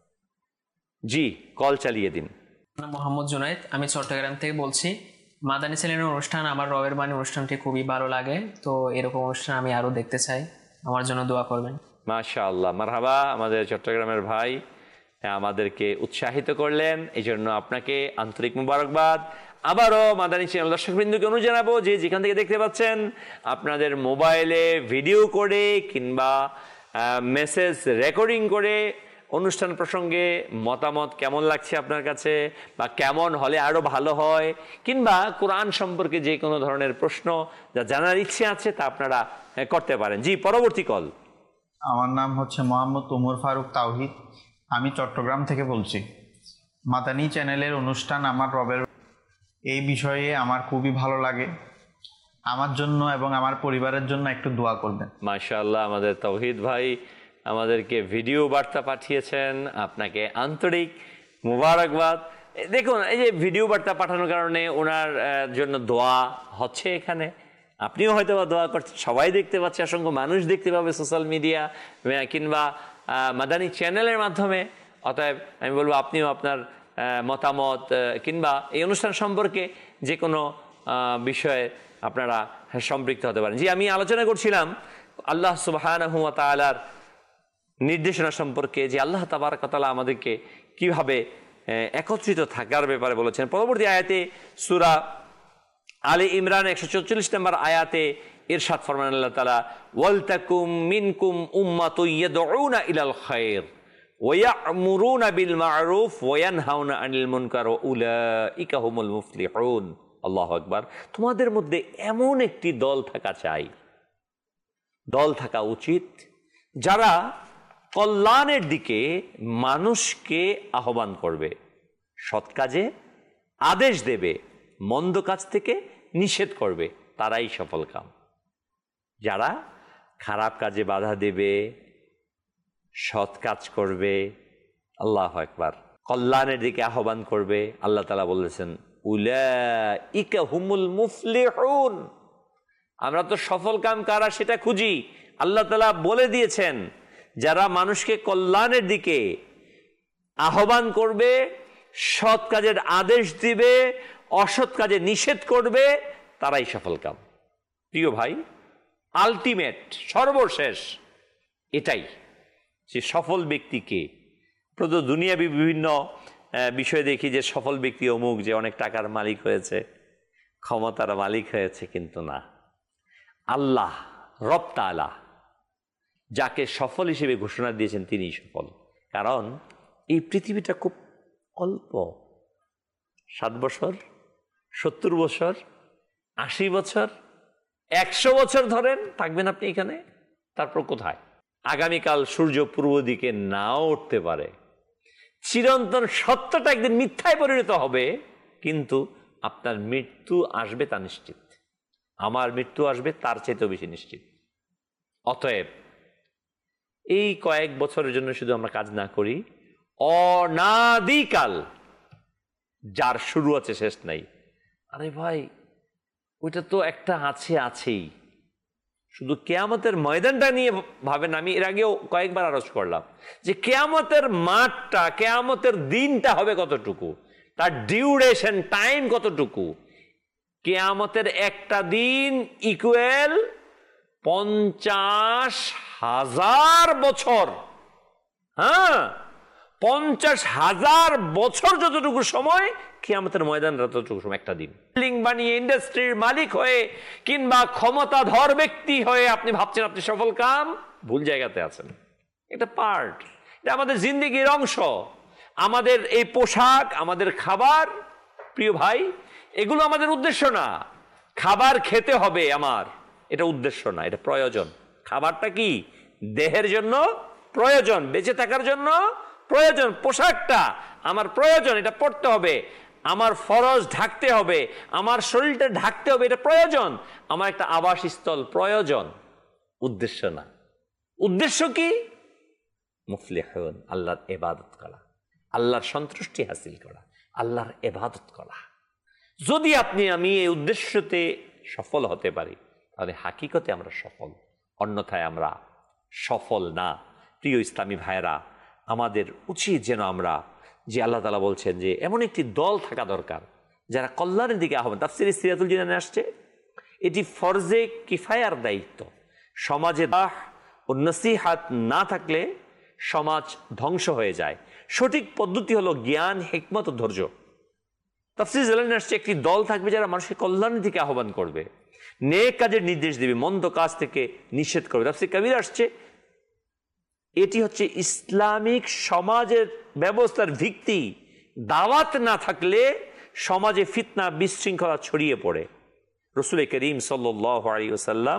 জি, কল চালিয়ে দিন। মোহাম্মদ জুনায়েদ, আমি চট্টগ্রাম থেকে বলছি। মাদানী চ্যানেলের অনুষ্ঠান, আমার রবের বাণী অনুষ্ঠানটি খুবই ভালো লাগে, তো এরকম অনুষ্ঠান আমি আরও দেখতে চাই, আমার জন্য দোয়া করবেন। মাশাআল্লাহ, মারহাবা। আমাদের চট্টগ্রামের ভাই আমাদেরকে উৎসাহিত করলেন, এই জন্য আপনাকে আন্তরিক মুবারকবাদ। আবারও মাদানী চ্যানেল দর্শকবৃন্দকে অনুরোধ জানাবো যে যেখান থেকে দেখতে পাচ্ছেন আপনাদের মোবাইলে ভিডিও করে কিংবা মেসেজ রেকর্ডিং করে অনুষ্ঠান প্রসঙ্গে মতামত কেমন লাগছে আপনার কাছে, বা কেমন হলে আরও ভালো হয়, কিংবা কোরআন সম্পর্কে যে কোনো ধরনের প্রশ্ন যা জানার ইচ্ছে আছে তা আপনারা করতে পারেন। জি, পরবর্তী কল। আমার নাম হচ্ছে মোহাম্মদ উমর ফারুক তাওহিদ, আমি চট্টগ্রাম থেকে বলছি। মাদানী চ্যানেলের অনুষ্ঠান আমার রবের এই বিষয়ে আমার খুবই ভালো লাগে। আমার জন্য এবং আমার পরিবারের জন্য একটু দোয়া করবেন। মাশাআল্লাহ, আমাদের তাওহিদ ভাই আমাদেরকে ভিডিও বার্তা পাঠিয়েছেন, আপনাকে আন্তরিক মুবারকবাদ। দেখুন, এই যে ভিডিও বার্তা পাঠানোর কারণে ওনার জন্য দোয়া হচ্ছে এখানে, আপনিও হয়তো বা দোয়া করছেন, সবাই দেখতে পাচ্ছে, অসংখ্য মানুষ দেখতে পাবে সোশ্যাল মিডিয়া কিংবা মাদানী চ্যানেলের মাধ্যমে। অতএব আমি বলবো আপনিও আপনার মতামত কিংবা এই অনুষ্ঠান সম্পর্কে যে কোনো বিষয়ে আপনারা সম্পৃক্ত হতে পারেন। জি, আমি আলোচনা করছিলাম আল্লাহ সুবহানাহু ওয়া তাআলার নির্দেশনা সম্পর্কে, যে আল্লাহ তাবারক ওয়া তাআলা আমাদেরকে কিভাবে একত্রিত থাকার ব্যাপারে বলেছেন। পরবর্তী আয়াতে সূরা আলে ইমরান 144 নম্বর আয়াতে ইরশাদ ফরমান আল্লাহ তাআলা, ওয়ালতাকুম মিনকুম উম্মাতুন ইয়াদউনা ইলাল খায়র ওয়া ইয়া'মুরুনা বিল মা'রুফ ওয়া ইয়ানহাউনা আনিল মুনকার ওয়া উলাইকা হুমুল মুফলিহুন। আল্লাহু আকবার। তোমাদের মধ্যে এমন একটি দল থাকা চাই, দল থাকা উচিত, যারা কল্যাণের দিকে মানুষকে আহ্বান করবে, সৎ কাজে আদেশ দেবে, মন্দ কাজ থেকে নিষেধ করবে, তারাই সফল কাম। যারা খারাপ কাজে বাধা দেবে, সৎ কাজ করবে, আল্লাহু আকবার, কল্যাণের দিকে আহ্বান করবে, আল্লাহ তাআলা বলেছেন উলাইকা হুমুল মুফলিহুন। আমরা তো সফল কাম কারা সেটা খুঁজি, আল্লাহ তাআলা বলে দিয়েছেন যারা মানুষকে কল্যাণের দিকে আহ্বান করবে, সৎ কাজের আদেশ দিবে, অসৎ কাজে নিষেধ করবে, তারাই সফল কাম। প্রিয় ভাই, আলটিমেট, সর্বশেষ এটাই যে সফল ব্যক্তিকে প্রত দুনিয়াবি বিভিন্ন বিষয় দেখি যে সফল ব্যক্তি অমুক, যে অনেক টাকার মালিক হয়েছে, ক্ষমতার মালিক হয়েছে, কিন্তু না, আল্লাহ রব তাআলা যাকে সফল হিসেবে ঘোষণা দিয়েছেন তিনিই সফল। কারণ এই পৃথিবীটা খুব অল্প, 7 বছর, 70 বছর, 80 বছর, 100 বছর ধরেন থাকবেন আপনি এখানে, তারপর কোথায়? আগামীকাল সূর্য পূর্ব দিকে নাও উঠতে পারে, চিরন্তন সত্যটা একদিন মিথ্যায় পরিণত হবে, কিন্তু আপনার মৃত্যু আসবে তা নিশ্চিত, আমার মৃত্যু আসবে তার চাইতেও বেশি নিশ্চিত। অতএব এই কয়েক বছরের জন্য শুধু আমরা কাজ না করি, অনাদিকাল যার শুরু আছে শেষ নাই। আরে ভাই, ওইটা তো একটা আছেই। শুধু কেয়ামতের ময়দানটা নিয়ে ভাবেন। আমি এর আগেও কয়েকবার আলোচ করলাম যে কেয়ামতের মাঠটা, কেয়ামতের দিনটা হবে কতটুকু, তার ডিউরেশন টাইম কতটুকু। কেয়ামতের একটা দিন ইকুয়াল 50,000 বছর। হ্যাঁ, 50,000 বছর যতটুকু সময়, কিয়ামতের ময়দান ততটুকু সময় একটা দিন। বিল্ডিং বানিয়ে ইন্ডাস্ট্রির মালিক হয়ে কিংবা ক্ষমতাধর ব্যক্তি হয়ে আপনি ভাবছেন আপনি সফল কাম, ভুল জায়গাতে আছেন। এটা পার্ট, এটা আমাদের জিন্দেগির অংশ। আমাদের এই পোশাক, আমাদের খাবার, প্রিয় ভাই, এগুলো আমাদের উদ্দেশ্য না। খাবার খেতে হবে আমার, এটা উদ্দেশ্য না, এটা প্রয়োজন। খাবারটা কি দেহের জন্য প্রয়োজন, বেঁচে থাকার জন্য প্রয়োজন। পোশাকটা আমার প্রয়োজন, এটা পড়তে হবে। আমার ফরজ ঢাকতে হবে, আমার শরীরটা ঢাকতে হবে, এটা প্রয়োজন। আমার একটা আবাসস্থল প্রয়োজন, উদ্দেশ্য না। উদ্দেশ্য কি? মুফলিহুন, আল্লাহর ইবাদত করা, আল্লাহর সন্তুষ্টি হাসিল করা, আল্লাহর ইবাদত করা। যদি আমি এই উদ্দেশ্যতে সফল হতে পারি, তাহলে হাকিকতে আমরা সফল, অন্যথায় আমরা সফল না। প্রিয় ইসলামী ভাইয়েরা, আমাদের উচিত যেন আমরা, যে আল্লাহ তাআলা বলছেন যে এমন একটি দল থাকা দরকার যারা কল্যাণের দিকে আহ্বান। তাফসীরে সিরাতুল জিনানে আসছে এটি ফরজে কিফায়ার দায়িত্ব। সমাজে দাহ ও নসিহাত না থাকলে সমাজ ধ্বংস হয়ে যায়। সঠিক পদ্ধতি হলো জ্ঞান, হিকমত ও ধৈর্য। তাফসীরে জিলানী আসছে একটি দল থাকবে যারা মানুষের কল্যাণের দিকে আহ্বান করবে, নেক কাজের নির্দেশ দেবে, মন্দ কাজ থেকে নিষেধ করবে। তাফসীরে কবির আসছে এটি হচ্ছে ইসলামিক সমাজের ব্যবস্থার ভিত্তি। দাওয়াত না থাকলে সমাজে ফিতনা, বিশৃঙ্খলা ছড়িয়ে পড়ে। রাসূল করিম সাল্লাল্লাহু আলাইহি ওয়াসাল্লাম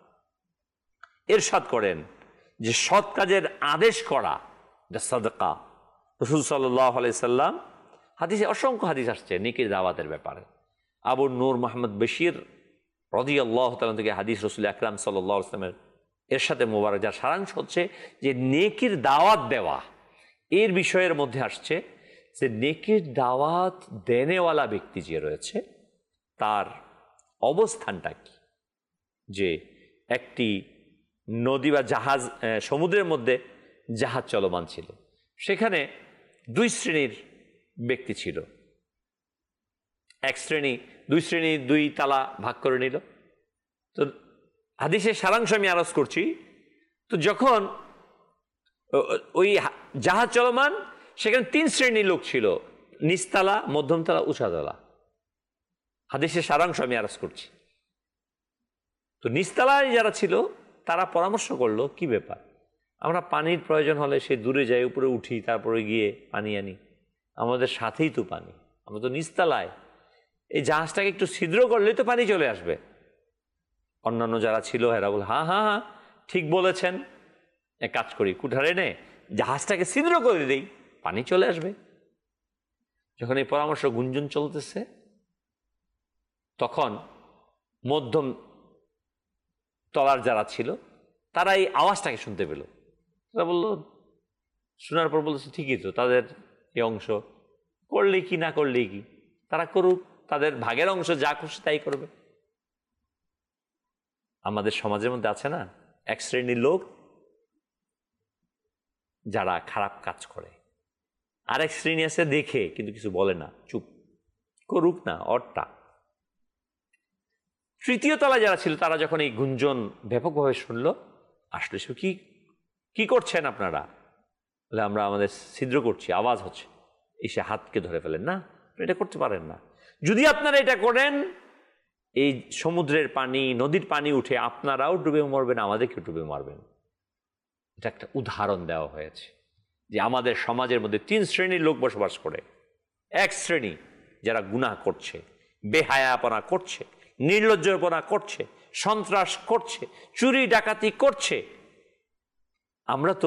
ইরশাদ করেন যে সৎ কাজের আদেশ করা, এটা সাদকা। রাসূল সাল্লাল্লাহু আলাইহি সাল্লাম হাদিসে, অসংখ্য হাদিস আসছে নেকির দাওয়াতের ব্যাপারে। আবু নূর মোহাম্মদ বশির রাদিয়াল্লাহু তাআলা থেকে হাদিস, রাসূল আকরাম সাল্লাল্লাহু আলাইহি ওয়াসাল্লামের এরশাদে মোবারক, যার সারাংশ হচ্ছে যে নেকির দাওয়াত দেওয়া। এর বিষয়ের মধ্যে আসছে যে নেকির দাওয়াত দেনেওয়ালা ব্যক্তি যে রয়েছে তার অবস্থানটা কি। যে একটি নদী বা জাহাজ, সমুদ্রের মধ্যে জাহাজ চলমান ছিল, সেখানে দুই শ্রেণীর ব্যক্তি ছিল। এক শ্রেণী, দুই তালা ভাগ করে নিল। তো হাদিসের সারাংশ আমি আরজ করছি। তো যখন ওই জাহাজ চলমান, সেখানে তিন শ্রেণীর লোক ছিল, নিচতলা, মধ্যমতলা, উঁচাতলা। হাদিসের সারাংশ আমি আরজ করছি। তো নিচতলায় যারা ছিল তারা পরামর্শ করলো, কি ব্যাপার, আমরা পানির প্রয়োজন হলে সে দূরে যাই, উপরে উঠি, তারপরে গিয়ে পানি আনি, আমাদের সাথেই তো পানি, আমরা তো নিচতলায়, এই জাহাজটাকে একটু ছিদ্র করলেই তো পানি চলে আসবে। অন্যান্য যারা ছিল এরা বলে, হ্যাঁ হ্যাঁ হ্যাঁ ঠিক বলেছেন, এক কাজ করি, কুঠারে নে জাহাজটাকে ছিদ্র করে দিই, পানি চলে আসবে। যখন এই পরামর্শ গুঞ্জন চলতেছে, তখন মধ্যম তলার যারা ছিল তারা এই আওয়াজটাকে শুনতে পেল। তারা বলল, শোনার পর বলছে, ঠিকই তো, তাদের এই অংশ করলেই কি, না করলেই কি, তারা করুক, তাদের ভাগের অংশ যা খুশি তাই করবে। আমাদের সমাজের মধ্যে আছে না এক শ্রেণীর লোক যারা খারাপ কাজ করে, আরেক শ্রেণী আছে দেখে কিন্তু কিছু বলে না, চুপ, করুক না অরটা। তৃতীয় তলায় যারা ছিল তারা যখন এই গুঞ্জন ব্যাপকভাবে শুনলো, আসলে সে কি করছেন আপনারা? বলে, আমরা আমাদের ছিদ্র করছি, আওয়াজ হচ্ছে। এসে হাতকে ধরে ফেলেন, না এটা করতে পারেন না। যদি আপনারা এটা করেন, এই সমুদ্রের পানি, নদীর পানি উঠে আপনারাও ডুবে মরবেন, আমাদেরকে ডুবে মারবেন। এটা একটা উদাহরণ দেওয়া হয়েছে যে আমাদের সমাজের মধ্যে তিন শ্রেণীর লোক বসবাস করে। এক শ্রেণী যারা গুনাহ করছে, বেহায়াপনা করছে, নির্লজ্জপনা করছে, সন্ত্রাস করছে, চুরি ডাকাতি করছে। আমরা তো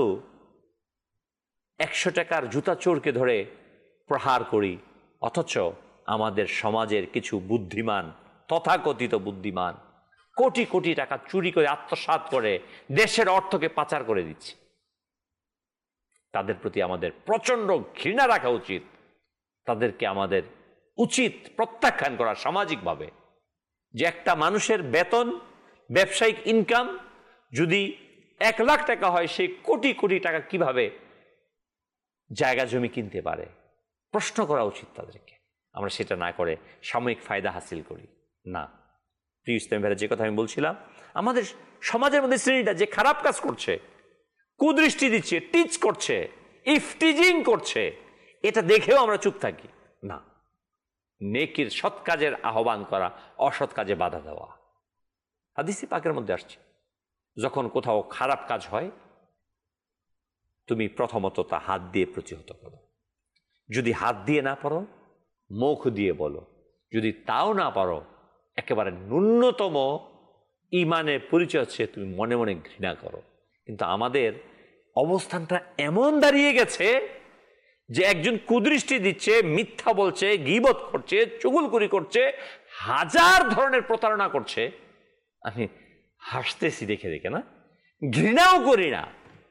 100 টাকার জুতা চোরকে ধরে প্রহার করি, অথচ আমাদের সমাজের কিছু বুদ্ধিমান, তথাকথিত বুদ্ধিমান, কোটি কোটি টাকা চুরি করে আত্মসাৎ করে দেশের অর্থকে পাচার করে দিচ্ছে। তাদের প্রতি আমাদের প্রচন্ড ঘৃণা রাখা উচিত। তাদেরকে আমাদের উচিত প্রত্যাখ্যান করা সামাজিকভাবে। যে একটা মানুষের বেতন, ব্যবসায়িক ইনকাম যদি 1 লাখ টাকা হয়, সে কোটি কোটি টাকা কিভাবে জায়গা জমি কিনতে পারে? প্রশ্ন করা উচিত তাদেরকে। আমরা সেটা না করে সাময়িক ফায়দা হাসিল করি না। প্রিয় ইসলাম ভাইরা, যে কথা আমি বলছিলাম, আমাদের সমাজের মধ্যে শ্রেণীটা যে খারাপ কাজ করছে, কুদৃষ্টি দিচ্ছে, টিচ করছে, ইফটিজিং করছে, এটা দেখেও আমরা চুপ থাকি না। নেকির, সৎ কাজের আহ্বান করা, অসৎ কাজে বাধা দেওয়া। হাদিসে পাকের মধ্যে আসছে, যখন কোথাও খারাপ কাজ হয়, তুমি প্রথমত তা হাত দিয়ে প্রতিহত করো। যদি হাত দিয়ে না পারো, মুখ দিয়ে বলো। যদি তাও না পারো, একেবারে ন্যূনতম ইমানের পরিচয় হচ্ছে তুমি মনে মনে ঘৃণা করো। কিন্তু আমাদের অবস্থানটা এমন দাঁড়িয়ে গেছে যে একজন কুদৃষ্টি দিচ্ছে, মিথ্যা বলছে, গীবত করছে, চুগলখড়ি করছে, হাজার ধরনের প্রতারণা করছে, আমি হাসতেছি দেখে দেখে, না ঘৃণাও করি না।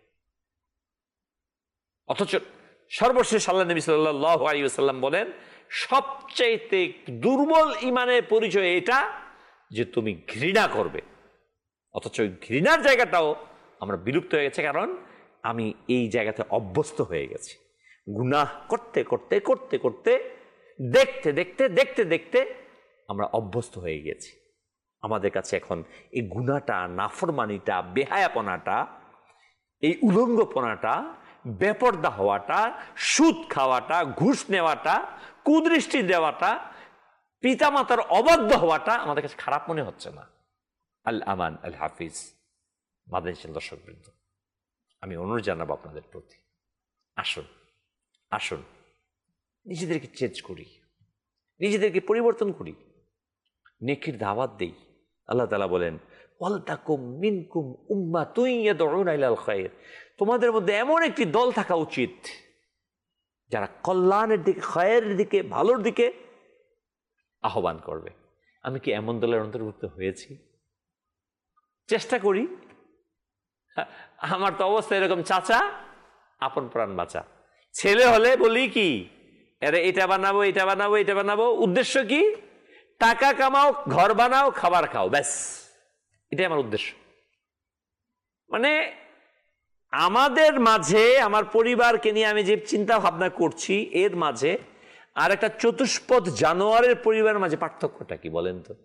অথচ সর্বশেষ আল্লাহ নবী সাল্লাল্লাহু আলাইহি ওয়াসাল্লাম বলেন, সবচাইতে দুর্বল ইমানের পরিচয় এটা যে তুমি ঘৃণা করবে। অথচ ঘৃণার জায়গাটাও আমরা বিলুপ্ত হয়ে গেছে, কারণ আমি এই জায়গাতে অভ্যস্ত হয়ে গেছি। গুনাহ করতে করতে করতে করতে দেখতে দেখতে দেখতে দেখতে আমরা অভ্যস্ত হয়ে গেছি। আমাদের কাছে এখন এই গুনাহটা, নাফরমানিটা, বেহায়াপনাটা, এই উলঙ্গপনাটা, বেপরদা হওয়াটা, সুদ খাওয়াটা, ঘুষ নেওয়াটা, কুদৃষ্টি দেওয়াটা, পিতামাতার অবাধ্য হওয়াটা আমাদের কাছে খারাপ মনে হচ্ছে না। আল আমান আল হাফিজ মাদানী দর্শকবৃন্দ, আমি অনুরোধ জানাবো আপনাদের প্রতি, আসুন আসুন নিজেদেরকে চেঞ্জ করি, নিজেদেরকে পরিবর্তন করি, নেকির দাওয়াত দেই। আল্লাহ তাআলা বলেন, ওয়ালতাকুম মিনকুম উম্মাতুন ইয়াদউনা ইলাল খায়র, তোমাদের মধ্যে এমন একটি দল থাকা উচিত যারা কল্যাণের দিকে, খায়েরের দিকে, ভালোর দিকে আহ্বান করবে। আমি কি এমন দলের অন্তর্ভুক্ত হয়েছি? চেষ্টা করি। আমার তো অবস্থা এরকম, চাচা আপন প্রাণ বাঁচা। ছেলে হলে বলি কি, আরে এটা বানাবো, এটা বানাবো, এটা বানাবো, উদ্দেশ্য কি? টাকা কামাও, ঘর বানাও, খাবার খাও, ব্যাস, এটাই আমার উদ্দেশ্য। মানে আমাদের মাঝে, আমার পরিবারকে নিয়ে আমি যে চিন্তা ভাবনা করছি, এর মাঝে আর একটা চতুষ্পদ জানোয়ারের পরিবারের মাঝে পার্থক্যটা কি বলেন তো?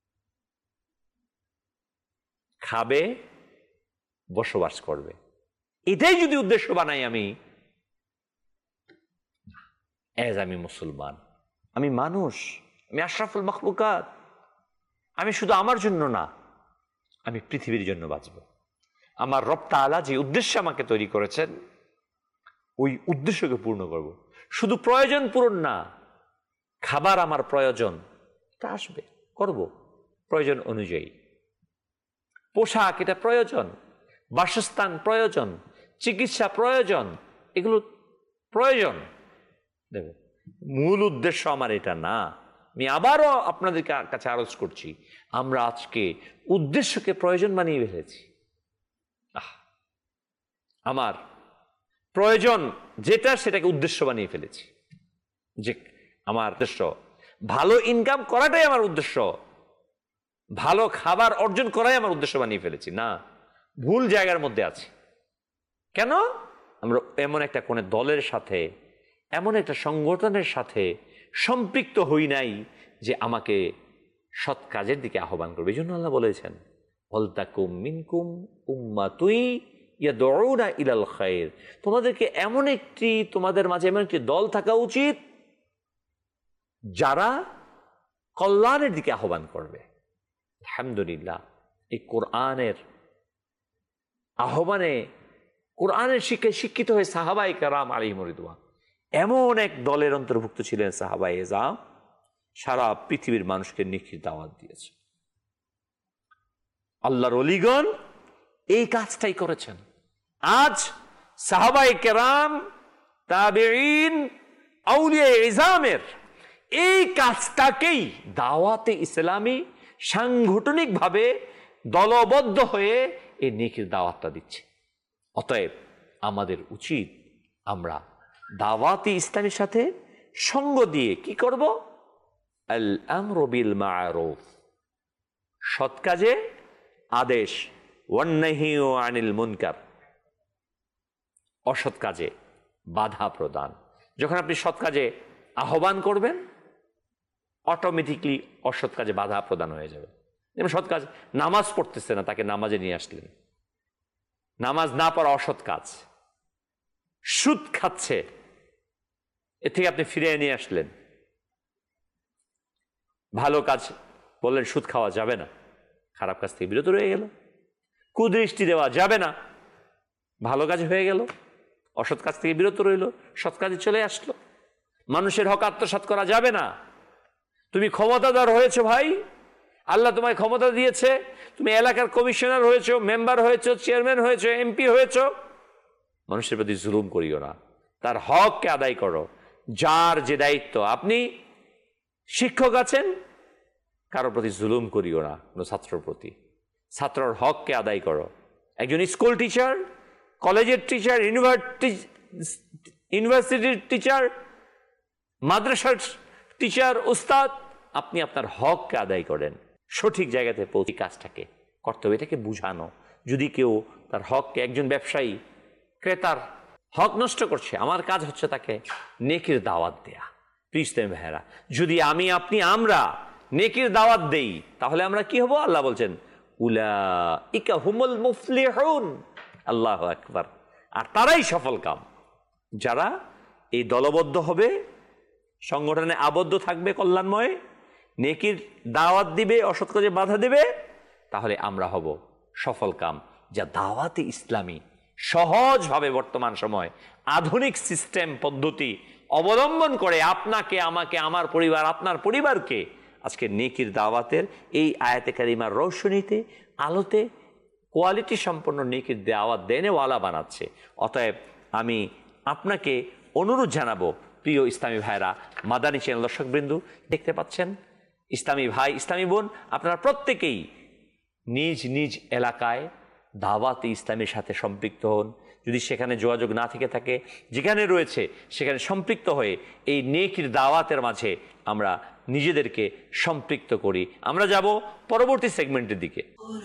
খাবে, বসবাস করবে, এটাই যদি উদ্দেশ্য বানাই আমি, আমি মুসলমান, আমি মানুষ, আমি আশরাফুল মাখলুকাত, আমি শুধু আমার জন্য না, আমি পৃথিবীর জন্য বাঁচব। আমার রব তাআলা যে উদ্দেশ্যে আমাকে তৈরি করেছেন, ওই উদ্দেশ্যকে পূর্ণ করব। শুধু প্রয়োজন পূরণ না, খাবার আমার প্রয়োজন, তা আসবে, করব প্রয়োজন অনুযায়ী। পোশাক এটা প্রয়োজন, বাসস্থান প্রয়োজন, চিকিৎসা প্রয়োজন, এগুলো প্রয়োজন দেব। মূল উদ্দেশ্য আমার এটা না। আমি আবারও আপনাদের কাছে আরজ করছি, আমরা আজকে উদ্দেশ্যকে প্রয়োজন বানিয়ে ফেলেছি। আমার প্রয়োজন যেটা, সেটাকে উদ্দেশ্য বানিয়ে ফেলেছি। যে আমার উদ্দেশ্য ভালো ইনকাম করাটাই আমার উদ্দেশ্য, ভালো খাবার অর্জন করাই আমার উদ্দেশ্য বানিয়ে ফেলেছি। না, ভুল জায়গার মধ্যে আছি। কেন? আমরা এমন একটা কোন দলের সাথে, এমন একটা সংগঠনের সাথে সম্পৃক্ত হই নাই যে আমাকে সৎ কাজের দিকে আহ্বান করবে। এই জন্য আল্লাহ বলেছেন, ওয়ালতাকুম মিনকুম উম্মাতুন ইয়াদউনা ইলাল খায়র, তোমাদেরকে এমন একটি, তোমাদের মাঝে এমন একটি দল থাকা উচিত যারা কল্যাণের দিকে আহ্বান করবে। আলহামদুলিল্লাহ, এই কোরআনের আহ্বানে, কোরআনের শিক্ষায় শিক্ষিত হয়ে সাহাবায়ে কেরাম আলাইহিমুর রিদওয়ান এমন এক দলের অন্তর্ভুক্ত ছিলেন। সাহাবায়ে এজাম সারা পৃথিবীর মানুষকে নেকির দাওয়াত দিয়েছে। আল্লাহর ওলিগণ এই কাজটাই করেছেন। আজ সাহাবায়ে কেরাম, তাবেঈন, আউলিয়া ইজামের এই কাজটাকেই দাওয়াতে ইসলামী সাংগঠনিকভাবে দলবদ্ধ হয়ে এই নেকির দাওয়াতটা দিচ্ছে। অতএব আমাদের উচিত আমরা দাওয়াতে ইসলামের সাথে সঙ্গ দিয়ে কি করব? আল আমরু বিল মারুফ সৎ কাজে আদেশ, ওয়ান্নাহিউ আনিল মুনকার, অসৎ কাজে বাধা প্রদান। যখন আপনি সৎ কাজে আহ্বান করবেন, অটোমেটিকলি অসৎ কাজে বাধা প্রদান হয়ে যাবে। যেমন সৎ কাজ, নামাজ পড়তেছে না, তাকে নামাজে নিয়ে আসলেন, নামাজ না পড়া অসৎ কাজ। সুদ খাচ্ছে, এর থেকে আপনি ফিরিয়ে নিয়ে আসলেন, ভালো কাজ বললেন সুদ খাওয়া যাবে না, খারাপ কাজ থেকে বিরত রয়ে গেল। কুদৃষ্টি দেওয়া যাবে না, ভালো কাজ হয়ে গেল। অসৎ কাজ থেকে বিরত রইল, সৎ কাজে চলে আসলো। মানুষের হক আত্মসাৎ করা যাবে না। তুমি ক্ষমতাধর হয়েছো ভাই, আল্লাহ তোমায় ক্ষমতা দিয়েছে, তুমি এলাকার কমিশনার হয়েছো, মেম্বার হয়েছো, চেয়ারম্যান হয়েছো, এমপি হয়েছো, মানুষের প্রতি জুলুম করিও না, তার হককে আদায় করো। যার যে দায়িত্ব, আপনি শিক্ষক আছেন, কারোর প্রতি জুলুম করিও না, কোনো ছাত্রর প্রতি। ছাত্রর হককে আদায় করো। একজন স্কুল টিচার, কলেজের টিচার, ইউনিভার্সিটির টিচার, মাদ্রাসার টিচার, উস্তাদ, আপনি আপনার হককে আদায় করেন। সঠিক জায়গাতে পৌঁছে কাজটাকে কর্তব্য, এটাকে বুঝানো। যদি কেউ তার হককে, একজন ব্যবসায়ী ক্রেতার হক নষ্ট করছে, আমার কাজ হচ্ছে তাকে নেকির দাওয়াত দেয়া। প্রিয় ভাইয়েরা, যদি আমি, আপনি, আমরা নেকির দাওয়াত দেই, তাহলে আমরা কি হব? আল্লাহ বলছেন উলাইকা হুমুল মুফলিহুন, আল্লাহু আকবার। আর তারাই সফল কাম, যারা এই দলবদ্ধ হবে, সংগঠনে আবদ্ধ থাকবে, কল্যাণময়, নেকির দাওয়াত দিবে, অসৎ কাজে বাধা দেবে, তাহলে আমরা হব সফল কাম। যা দাওয়াতে ইসলামী সহজভাবে বর্তমান সময় আধুনিক সিস্টেম পদ্ধতি অবলম্বন করে আপনাকে, আমাকে, আমার পরিবার, আপনার পরিবারকে আজকে নেকির দাওয়াতের এই আয়াতে কারিমার রৌশনীতে, আলোতে কোয়ালিটি সম্পন্ন নেকির দাওয়াত দেনেওয়ালা বানাচ্ছে। অতএব আমি আপনাকে অনুরোধ জানাবো, প্রিয় ইসলামী ভাইরা, মাদানী চ্যানেল দর্শকবৃন্দু, দেখতে পাচ্ছেন ইসলামী ভাই, ইসলামী বোন, আপনারা প্রত্যেকেই নিজ নিজ এলাকায় দাওয়াতে ইসলামের সাথে সম্পৃক্ত হন। যদি সেখানে যোগাযোগ না থেকে থাকে, যেখানে রয়েছে সেখানে সম্পৃক্ত হয়ে এই নেকির দাওয়াতের মাঝে আমরা নিজেদেরকে সম্পৃক্ত করি। আমরা যাব পরবর্তী সেগমেন্টের দিকে।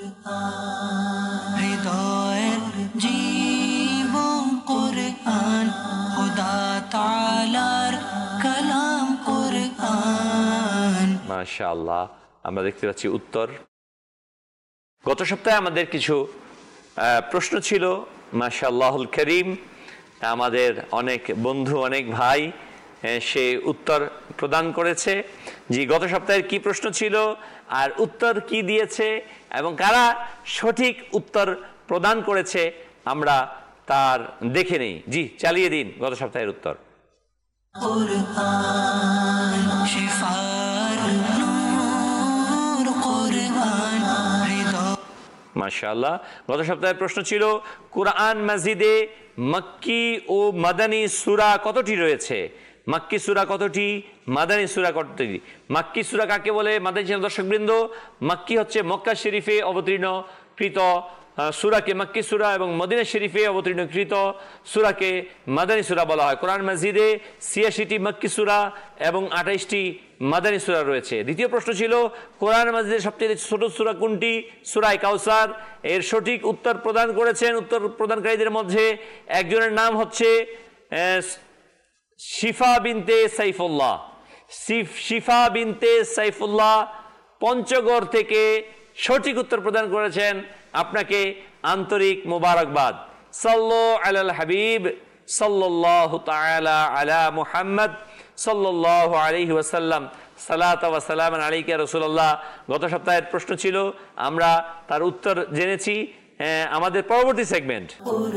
মাশাআল্লাহ, আমরা দেখতে পাচ্ছি উত্তর। গত সপ্তাহে আমাদের কিছু প্রশ্ন ছিল, মাশাআল্লাহুল করিম, আমাদের অনেক বন্ধু, অনেক ভাই সে উত্তর প্রদান করেছে। জি, গত সপ্তাহের কি প্রশ্ন ছিল আর উত্তর কি দিয়েছে এবং কারা সঠিক উত্তর প্রদান করেছে, আমরা তার দেখে নেই। জি, চালিয়ে দিন গত সপ্তাহের উত্তর। মাশাআল্লাহ, গত সপ্তাহের প্রশ্ন ছিল কুরআন মাজিদে মক্কি ও মাদানী সূরা কতটি রয়েছে? মক্কি সূরা কতটি, মাদানী সূরা কতটি? মক্কি সূরা কাকে বলে? মাদানী চ্যানেল দর্শকবৃন্দ, মক্কি হচ্ছে মক্কা শরীফে অবতীর্ণকৃত সূরাকে মক্কি সূরা এবং মদিনা শরীফে অবতীর্ণকৃত সূরাকে মাদানী সূরা বলা হয়। কোরআন মাজিদে ৮৬টি মক্কি সূরা এবং ২৮টি মাদানী সূরা রয়েছে। দ্বিতীয় প্রশ্ন ছিল কোরআন মাজিদের সবচেয়ে ছোট সূরা কোনটি? সূরা কাউসার। এর সঠিক উত্তর প্রদান করেছেন, উত্তর প্রদানকারীদের মধ্যে একজনের নাম হচ্ছে শিফা বিনতে সাইফুল্লাহ। শিফা বিনতে সাইফুল্লাহ পঞ্চগড় থেকে সঠিক উত্তর প্রদান করেছেন। আপনাকে আন্তরিক মোবারকবাদ। সাল্লু আলাল হাবিব সাল্লাল্লাহু তাআলা আলা মুহাম্মদ সাল্লাল্লাহু আলাইহি ওয়াসাল্লাম, সালাত ওয়া সালাম আলাইকা রাসূলুল্লাহ। গত সপ্তাহের প্রশ্ন ছিল, আমরা তার উত্তর জেনেছি। আমাদের পরবর্তী সেগমেন্ট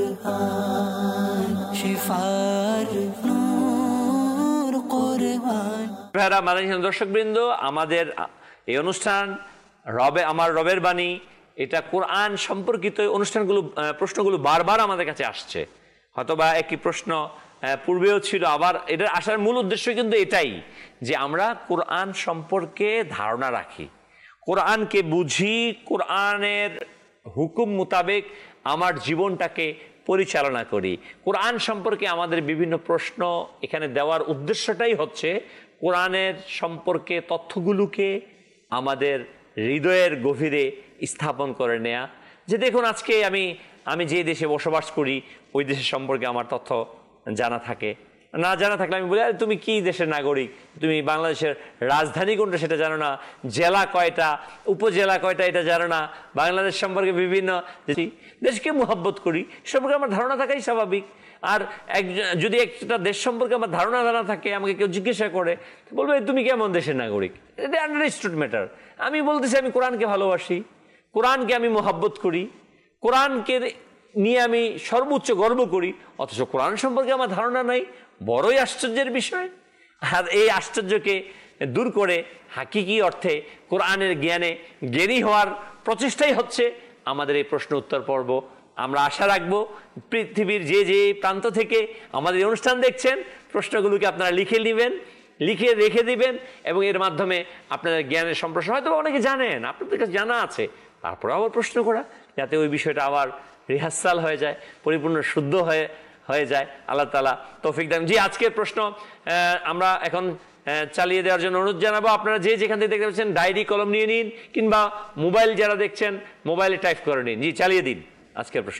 দর্শকবৃন্দ, আমাদের এই অনুষ্ঠান আমার রবের বাণী, এটা কোরআন সম্পর্কিত অনুষ্ঠানগুলো, প্রশ্নগুলো বারবার আমাদের কাছে আসছে। হয়তোবা একই প্রশ্ন পূর্বেও ছিল, আবার এটার আসার মূল উদ্দেশ্য কিন্তু এটাই যে আমরা কোরআন সম্পর্কে ধারণা রাখি, কোরআনকে বুঝি, কোরআনের হুকুম মোতাবেক আমার জীবনটাকে পরিচালনা করি। কোরআন সম্পর্কে আমাদের বিভিন্ন প্রশ্ন এখানে দেওয়ার উদ্দেশ্যটাই হচ্ছে কোরআনের সম্পর্কে তথ্যগুলোকে আমাদের হৃদয়ের গভীরে স্থাপন করে নেয়া, যে দেখুন আজকে আমি যে দেশে বসবাস করি ওই দেশের সম্পর্কে আমার তথ্য জানা থাকে। না জানা থাকলে আমি বলি, তুমি কি দেশের নাগরিক, তুমি বাংলাদেশের রাজধানী কোনটা সেটা জানো না, জেলা কয়টা, উপজেলা কয়টা এটা জানো না, বাংলাদেশ সম্পর্কে বিভিন্ন দেশকে মোহাব্বত করি সম্পর্কে আমার ধারণা থাকাই স্বাভাবিক। আর যদি একটা দেশ সম্পর্কে আমার ধারণা জানা থাকে, আমাকে কেউ জিজ্ঞাসা করে, বলবে তুমি কেমন দেশের নাগরিক, এটা আন্ডারস্টুড ম্যাটার। আমি বলতেছি আমি কোরআনকে ভালোবাসি, কোরআনকে আমি মোহাব্বত করি, কোরআনকে নিয়ে আমি সর্বোচ্চ গর্ব করি, অথচ কোরআন সম্পর্কে আমার ধারণা নাই, বড়ই আশ্চর্যের বিষয়। আর এই আশ্চর্যকে দূর করে হাকিকি অর্থে কোরআনের জ্ঞানে জ্ঞানী হওয়ার প্রচেষ্টাই হচ্ছে আমাদের এই প্রশ্ন উত্তর পর্ব। আমরা আশা রাখবো পৃথিবীর যে যে প্রান্ত থেকে আমাদের অনুষ্ঠান দেখছেন, প্রশ্নগুলোকে আপনারা লিখে নেবেন, লিখে রেখে দিবেন, এবং এর মাধ্যমে আপনাদের জ্ঞানের সম্প্রসারণ, হয়তো অনেকে জানেন, আপনাদের কাছে জানা আছে, তারপরে আবার প্রশ্ন করা, যাতে ওই বিষয়টা আবার রিহার্সাল হয়ে যায়, পরিপূর্ণ শুদ্ধ হয়ে যায়। আল্লাহ তাআলা তৌফিক দান। জি, আজকের প্রশ্ন আমরা এখন চালিয়ে দেওয়ার জন্য অনুরোধ জানাবো। আপনারা যে যেখান থেকে দেখতে পাচ্ছেন ডায়েরি কলম নিয়ে নিন, কিংবা মোবাইল যারা দেখছেন মোবাইলে টাইপ করে নিন। জি, চালিয়ে দিন আজকের প্রশ্ন।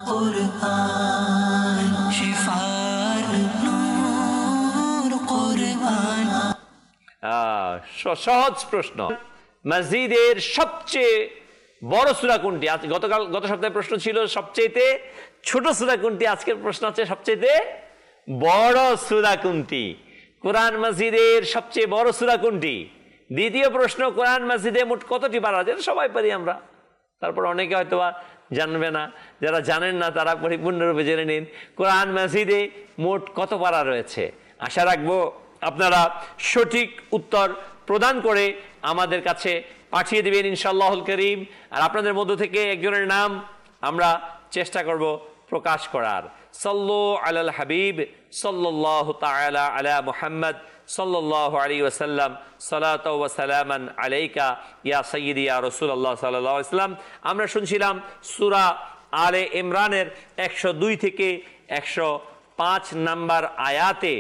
সহজ প্রশ্ন, মসজিদের সবচেয়ে বড় সূরা কোনটি? গত সপ্তাহে প্রশ্ন ছিল সবচেয়ে ছোট সূরা কোনটি, আজকের প্রশ্ন হচ্ছে সবচেয়ে বড় সূরা কোনটি? কোরআন মসজিদের সবচেয়ে বড় সূরা কোনটি? দ্বিতীয় প্রশ্ন, কোরআন মসজিদে মোট কতটি পারা আছে? সবাই পারি আমরা, তারপর অনেকে হয়তো জানবে না, যারা জানেন না তারা পরিপূর্ণরূপে জেনে নিন কোরআন মসজিদে মোট কত পারা রয়েছে। আশা রাখবো আপনারা সঠিক উত্তর প্রদান করে আমাদের কাছে পাঠিয়ে দিবেন ইনশাআল্লাহুল করিম। আর আপনাদের মধ্য থেকে একজনের নাম আমরা চেষ্টা করব প্রকাশ করার। সাল্লু আলাল হাবিব সাল্লাল্লাহু তাআলা আলা মুহাম্মদ সাল্লাল্লাহু আলাইহি ওয়াসাল্লাম, সালাতু ওয়া সালামান আলাইকা ইয়া সাইয়্যিদি ইয়া রাসূলুল্লাহ সাল্লাল্লাহু আলাইহি ওয়াসাল্লাম। আমরা শুনছিলাম সূরা আলে ইমরানের 102 থেকে 105 নাম্বার আয়াতে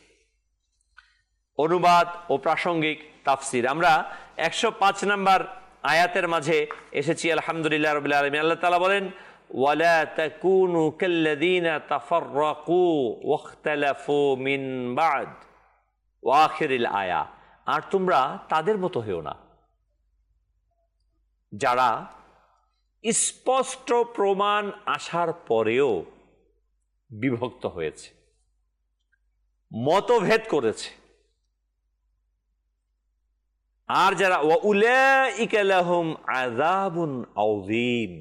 অনুবাদ ও প্রাসঙ্গিক তাফসির। আমরা 105 নাম্বার আয়াতের মাঝে এসেছি। আলহামদুলিল্লাহ রাব্বিল আলামিন। আল্লাহ তাআলা বলেন, ওয়ালা তাকুনু কাল্লাযীনা তাফাররাকু ওয়াখতালাফু মিন বা'দ ওয়া আখিরিল আয়া। আর তোমরা তাদের মতো হও না যারা স্পষ্ট প্রমাণ আসার পরেও বিভক্ত হয়েছে, মতভেদ করেছে। আর যারা উলাইকা লাহুম আযাবুন আযীম,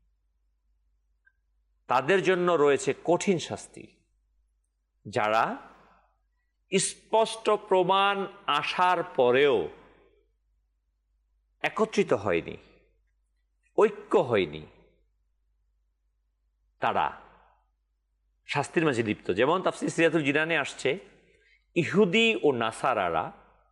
তাদের জন্য রয়েছে কঠিন শাস্তি। যারা স্পষ্ট প্রমাণ আসার পরেও একত্রিত হয়নি, ঐক্য হয়নি, তারা শাস্তির মাঝে লিপ্ত। যেমন তাফসীর সিরাতুল জিনানে আসছে, ইহুদি ও নাসারারা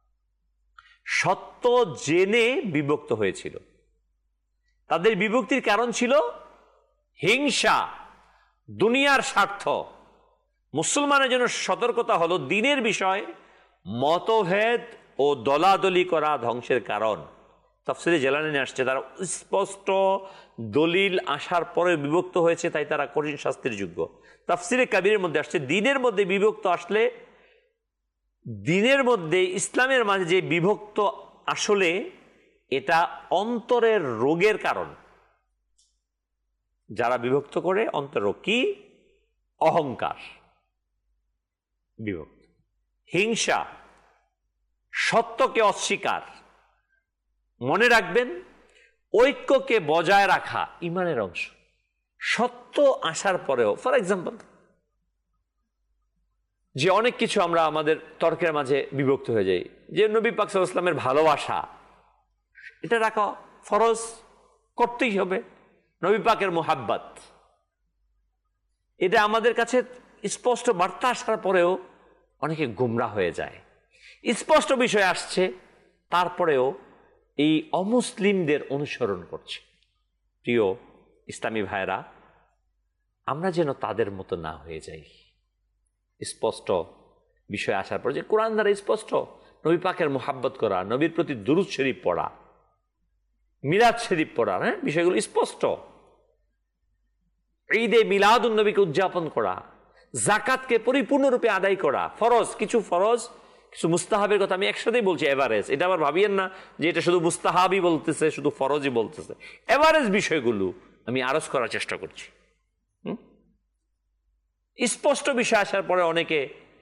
সত্য জেনে বিভক্ত হয়েছিল। তাদের বিভক্তির কারণ ছিল হিংসা, দুনিয়ার স্বার্থ। মুসলমানের জন্য সতর্কতা হলো দ্বীনের বিষয় মতভেদ ও দলাদলি করা ধ্বংসের কারণ। তাফসীরে জালালাইনে আসছে, তারা স্পষ্ট দলিল আসার পরে বিভক্ত হয়েছে, তাই তারা কঠিন শাস্তির যোগ্য। তাফসীরে কাবীরের মধ্যে আসছে, দ্বীনের মধ্যে বিভক্ত আসলে, দ্বীনের মধ্যে ইসলামের মাঝে যে বিভক্ত আসলে এটা অন্তরের রোগের কারণ। যারা বিভক্ত করে অন্তররোগ কি? অহংকার, বিভক্ত, হিংসা, সত্যকে অস্বীকার। মনে রাখবেন, ঐক্যকে বজায় রাখা ঈমানের অংশ। সত্য আসার পরেও, ফর এক্সাম্পল, যে অনেক কিছু আমরা আমাদের তর্কের মাঝে বিভক্ত হয়ে যাই, যে নবী পাক সাল্লাল্লাহু আলাইহি ওয়াসাল্লামের ভালোবাসা, এটা রাখা ফরজ, করতেই হবে। নবী পাকের মুহাব্বত, এটা আমাদের কাছে স্পষ্ট বার্তা আসার পরেও অনেকে গুমরা হয়ে যায়। স্পষ্ট বিষয় আসছে, তারপরেও এই অমুসলিমদের অনুসরণ করছে। প্রিয় ইসলামী ভাইরা, আমরা যেন তাদের মতো না হয়ে যাই। স্পষ্ট বিষয় আসার পর, যে কোরআন দ্বারা স্পষ্ট, নবী পাকের মুহাব্বত করা, নবীর প্রতি দুরূদ শরীফ পড়া, মিলাদ শরীফ পড়া, হ্যাঁ, বিষয়গুলো স্পষ্ট। ঈদে মিলাদুন নবীকে উদযাপন করা, যাকাতকে পরিপূর্ণরূপে আদায় করা, ফরজ কিছু মুস্তাহাবের কথা আমি একসাথেই বলছি, এভারেজ। এটা আবার ভাবিয়েন না যে এটা শুধু মুস্তাহাবই বলতেছে, শুধু ফরজই বলতেছে। এভারেজ বিষয়গুলো আমি আরজ করার চেষ্টা করছি। স্পষ্ট বিষয় আসার পরে অনেকে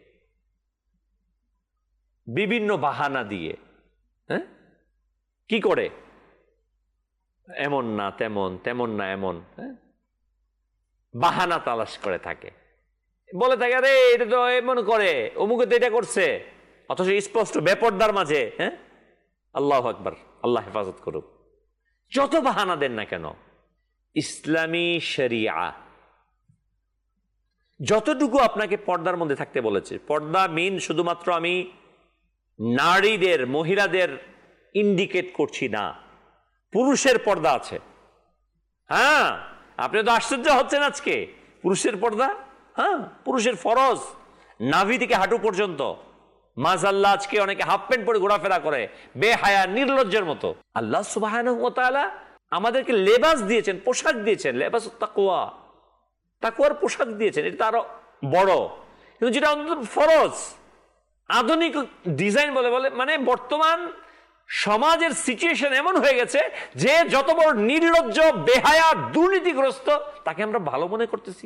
বিভিন্ন বাহানা দিয়ে, হ্যাঁ, কি করে, এমন না তেমন, তেমন না এমন, হ্যাঁ, বাহানা তালাশ করে থাকে, বলে থাকে আরে এটা তো এমন করে, অমুকে তো এটা করছে, অথচ স্পষ্ট বেপরদার মাঝে, হ্যাঁ, আল্লাহু আকবার, আল্লাহ হেফাজত করুক। যত বাহানা দেন না কেন, ইসলামী শরিয়া যতটুকু আপনাকে পর্দার মধ্যে থাকতে বলেছে, পর্দা মিন শুধুমাত্র আমি নারীদের, মহিলাদের ইন্ডিকেট করছি না, পুরুষের পর্দা আছে। হ্যাঁ, আপনি তো আশ্চর্য হচ্ছেন আজকে, পুরুষের পর্দা, হ্যাঁ, পুরুষের ফরজ নাভি থেকে হাঁটু পর্যন্ত। মাশাআল্লাহ, আজকে অনেকে হাফ প্যান্ট পরে ঘোরাফেরা করে বেহায়া নির্লজ্জের মতো। আল্লাহ সুবহানাহু ওয়া তাআলা আমাদেরকে লেবাস দিয়েছেন, পোশাক দিয়েছেন, লেবাস তাকওয়া, তাকওয়ার পোশাক দিয়েছেন, এটা আরো বড়। কিন্তু যেটা অন্তত ফরজ, আধুনিক ডিজাইন বলে মানে বর্তমান সমাজের সিচুয়েশন এমন হয়ে গেছে যে যত বড় নির্লজ্জ, বেহায়া, দুর্নীতিগ্রস্ত তাকে আমরা ভালো মনে করতেছি।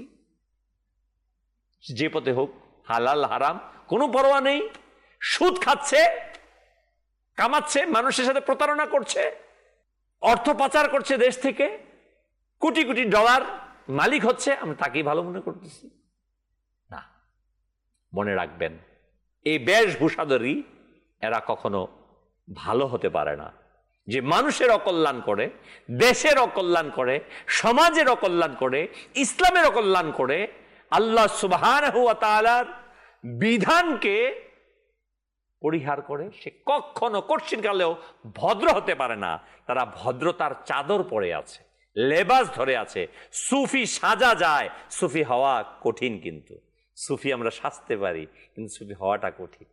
যে পথে হোক, হালাল হারাম কোনো পরোয়া নেই, সুদ খাচ্ছে, কামাচ্ছে, মানুষের সাথে প্রতারণা করছে, অর্থ পাচার করছে দেশ থেকে, কোটি কোটি ডলার মালিক হচ্ছে, আমরা তাকেই ভালো মনে করতেছি না। মনে রাখবেন, এই বেশভূষাধারী এরা কখনো ভালো হতে পারে না। যে মানুষের অকল্যাণ করে, দেশের অকল্যাণ করে, সমাজের অকল্যাণ করে, ইসলামের অকল্যাণ করে, আল্লাহ সুবহানাহু ওয়া তাআলার বিধানকে পরিহার করে, সে কখনো কঠিনকালেও ভদ্র হতে পারে না। তারা ভদ্রতার চাদর পরে আছে, লেবাস ধরে আছে। সুফি সাজা যায়, সুফি হওয়া কঠিন। কিন্তু সুফি আমরা সাজতে পারি, কিন্তু সুফি হওয়াটা কঠিন।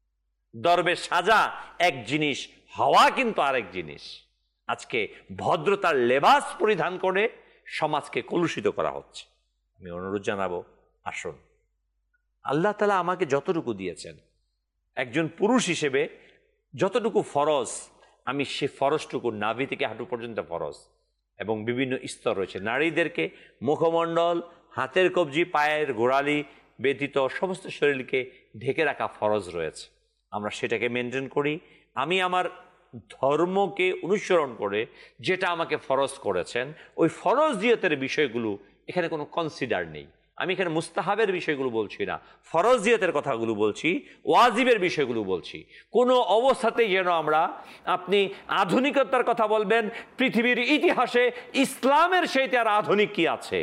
দরবেশ সাজা এক জিনিস, হওয়া কিন্তু আরেক জিনিস। আজকে ভদ্রতার লেবাস পরিধান করে সমাজকে কলুষিত করা হচ্ছে। আমি অনুরোধ জানাবো, আসুন, আল্লাহ তাআলা আমাকে যতটুকু দিয়েছেন, একজন পুরুষ হিসেবে যতটুকু ফরজ, আমি সে ফরজটুকু নাভি থেকে হাঁটু পর্যন্ত ফরজ, এবং বিভিন্ন স্তর রয়েছে। নারীদেরকে মুখমণ্ডল, হাতের কবজি, পায়ের গোড়ালি ব্যতীত সমস্ত শরীরকে ঢেকে রাখা ফরজ রয়েছে। আমরা সেটাকে মেনটেন করি। আমি আমার ধর্মকে অনুসরণ করে যেটা আমাকে ফরজ করেছেন, ওই ফরজিয়তের বিষয়গুলো এখানে কোনো কনসিডার নেই। আমি এখানে মুস্তাহাবের বিষয়গুলো বলছি না, ফরজিয়তের কথাগুলো বলছি, ওয়াজিবের বিষয়গুলো বলছি। কোনো অবস্থাতেই যেন আপনি আধুনিকতার কথা বলবেন, পৃথিবীর ইতিহাসে ইসলামের সেইটা আর আধুনিক কি আছে?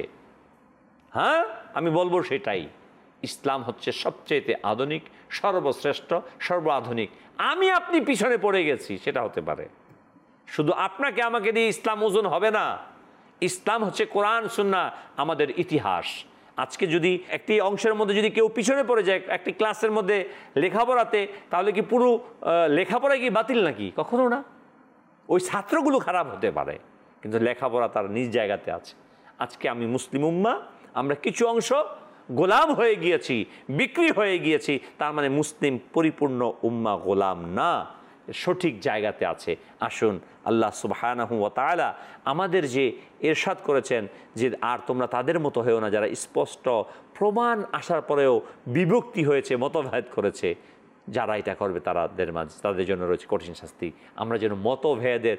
হ্যাঁ, আমি বলবো সেটাই, ইসলাম হচ্ছে সবচেয়ে আধুনিক, সর্বশ্রেষ্ঠ, সর্বাধুনিক। আমি আপনি পিছনে পড়ে গেছি সেটা হতে পারে, শুধু আপনাকে আমাকে দিয়ে ইসলাম ওজন হবে না। ইসলাম হচ্ছে কোরআন সুন্নাহ, আমাদের ইতিহাস। আজকে যদি একটি অংশের মধ্যে যদি কেউ পিছনে পড়ে যায় একটি ক্লাসের মধ্যে লেখাপড়াতে, তাহলে কি পুরো লেখাপড়া কি বাতিল নাকি? কখনো না। ওই ছাত্রগুলো খারাপ হতে পারে, কিন্তু লেখাপড়া তার নিজ জায়গাতে আছে। আজকে আমি মুসলিম উম্মাহ, আমরা কিছু অংশ গোলাম হয়ে গিয়েছি, বিক্রি হয়ে গিয়েছি, তার মানে মুসলিম পরিপূর্ণ উম্মাহ গোলাম না, সঠিক জায়গাতে আছে। আসুন, আল্লাহ সুবহানাহু ওয়া তাআলা আমাদের যে ইরশাদ করেছেন যে আর তোমরা তাদের মতো হয়েও না যারা স্পষ্ট প্রমাণ আসার পরেও বিভক্তি হয়েছে, মতভেদ করেছে। যারা এটা করবে তাদের জন্য রয়েছে কঠিন শাস্তি। আমরা যেন মতভেদের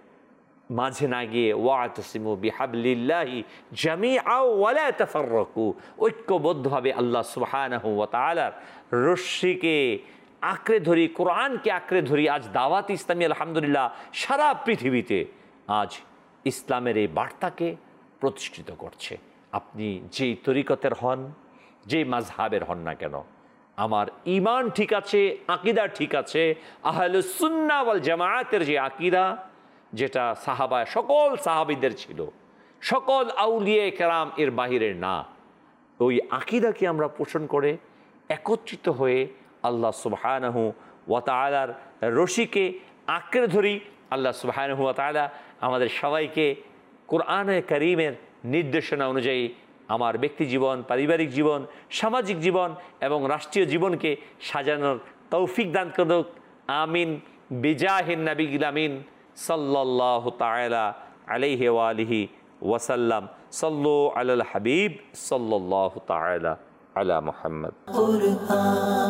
মাঝে না গিয়ে ওয়াতাসিমু বিহাবলিল্লাহি জামিআ ওয়া লা তাফাররাকু, ঐক্যবদ্ধভাবে আল্লাহ সুবহানাহু ওয়া তাআলার রশ্মিকে আঁকড়ে ধরি, কোরআনকে আঁকড়ে ধরি। আজ দাওয়াত ইসলামী আলহামদুলিল্লাহ সারা পৃথিবীতে আজ ইসলামের এই বার্তাকে প্রতিষ্ঠিত করছে। আপনি যেই তরিকতের হন, যেই মাযহাবের হন না কেন, আমার ঈমান ঠিক আছে, আকীদা ঠিক আছে, আহলুস সুন্নাহ ওয়াল জামাআতের যে আকীদা, যেটা সকল সাহাবীদের ছিল, সকল আউলিয়া কেরাম এর বাহিরের না, ওই আকীদাকে আমরা পোষণ করে একত্রিত হয়ে আল্লাহ সুবহানাহু ওয়া তাআলার রশিকে আঁকড়ে ধরি। আল্লাহ সুবহানাহু ওয়া তাআলা আমাদের সবাইকে কোরআনে কারীমের নির্দেশনা অনুযায়ী আমার ব্যক্তি জীবন, পারিবারিক জীবন, সামাজিক জীবন এবং রাষ্ট্রীয় জীবনকে সাজানোর তৌফিক দান করুক। আমিন বিজাহিন নবিয়্যিল আমিন সাল্লাল্লাহু তাআলা আলাইহি ওয়া আলিহি ওয়াসাল্লাম। সাল্লু আলাল হাবিব সাল্লাল্লাহু তাআলা আলা মুহাম্মদ।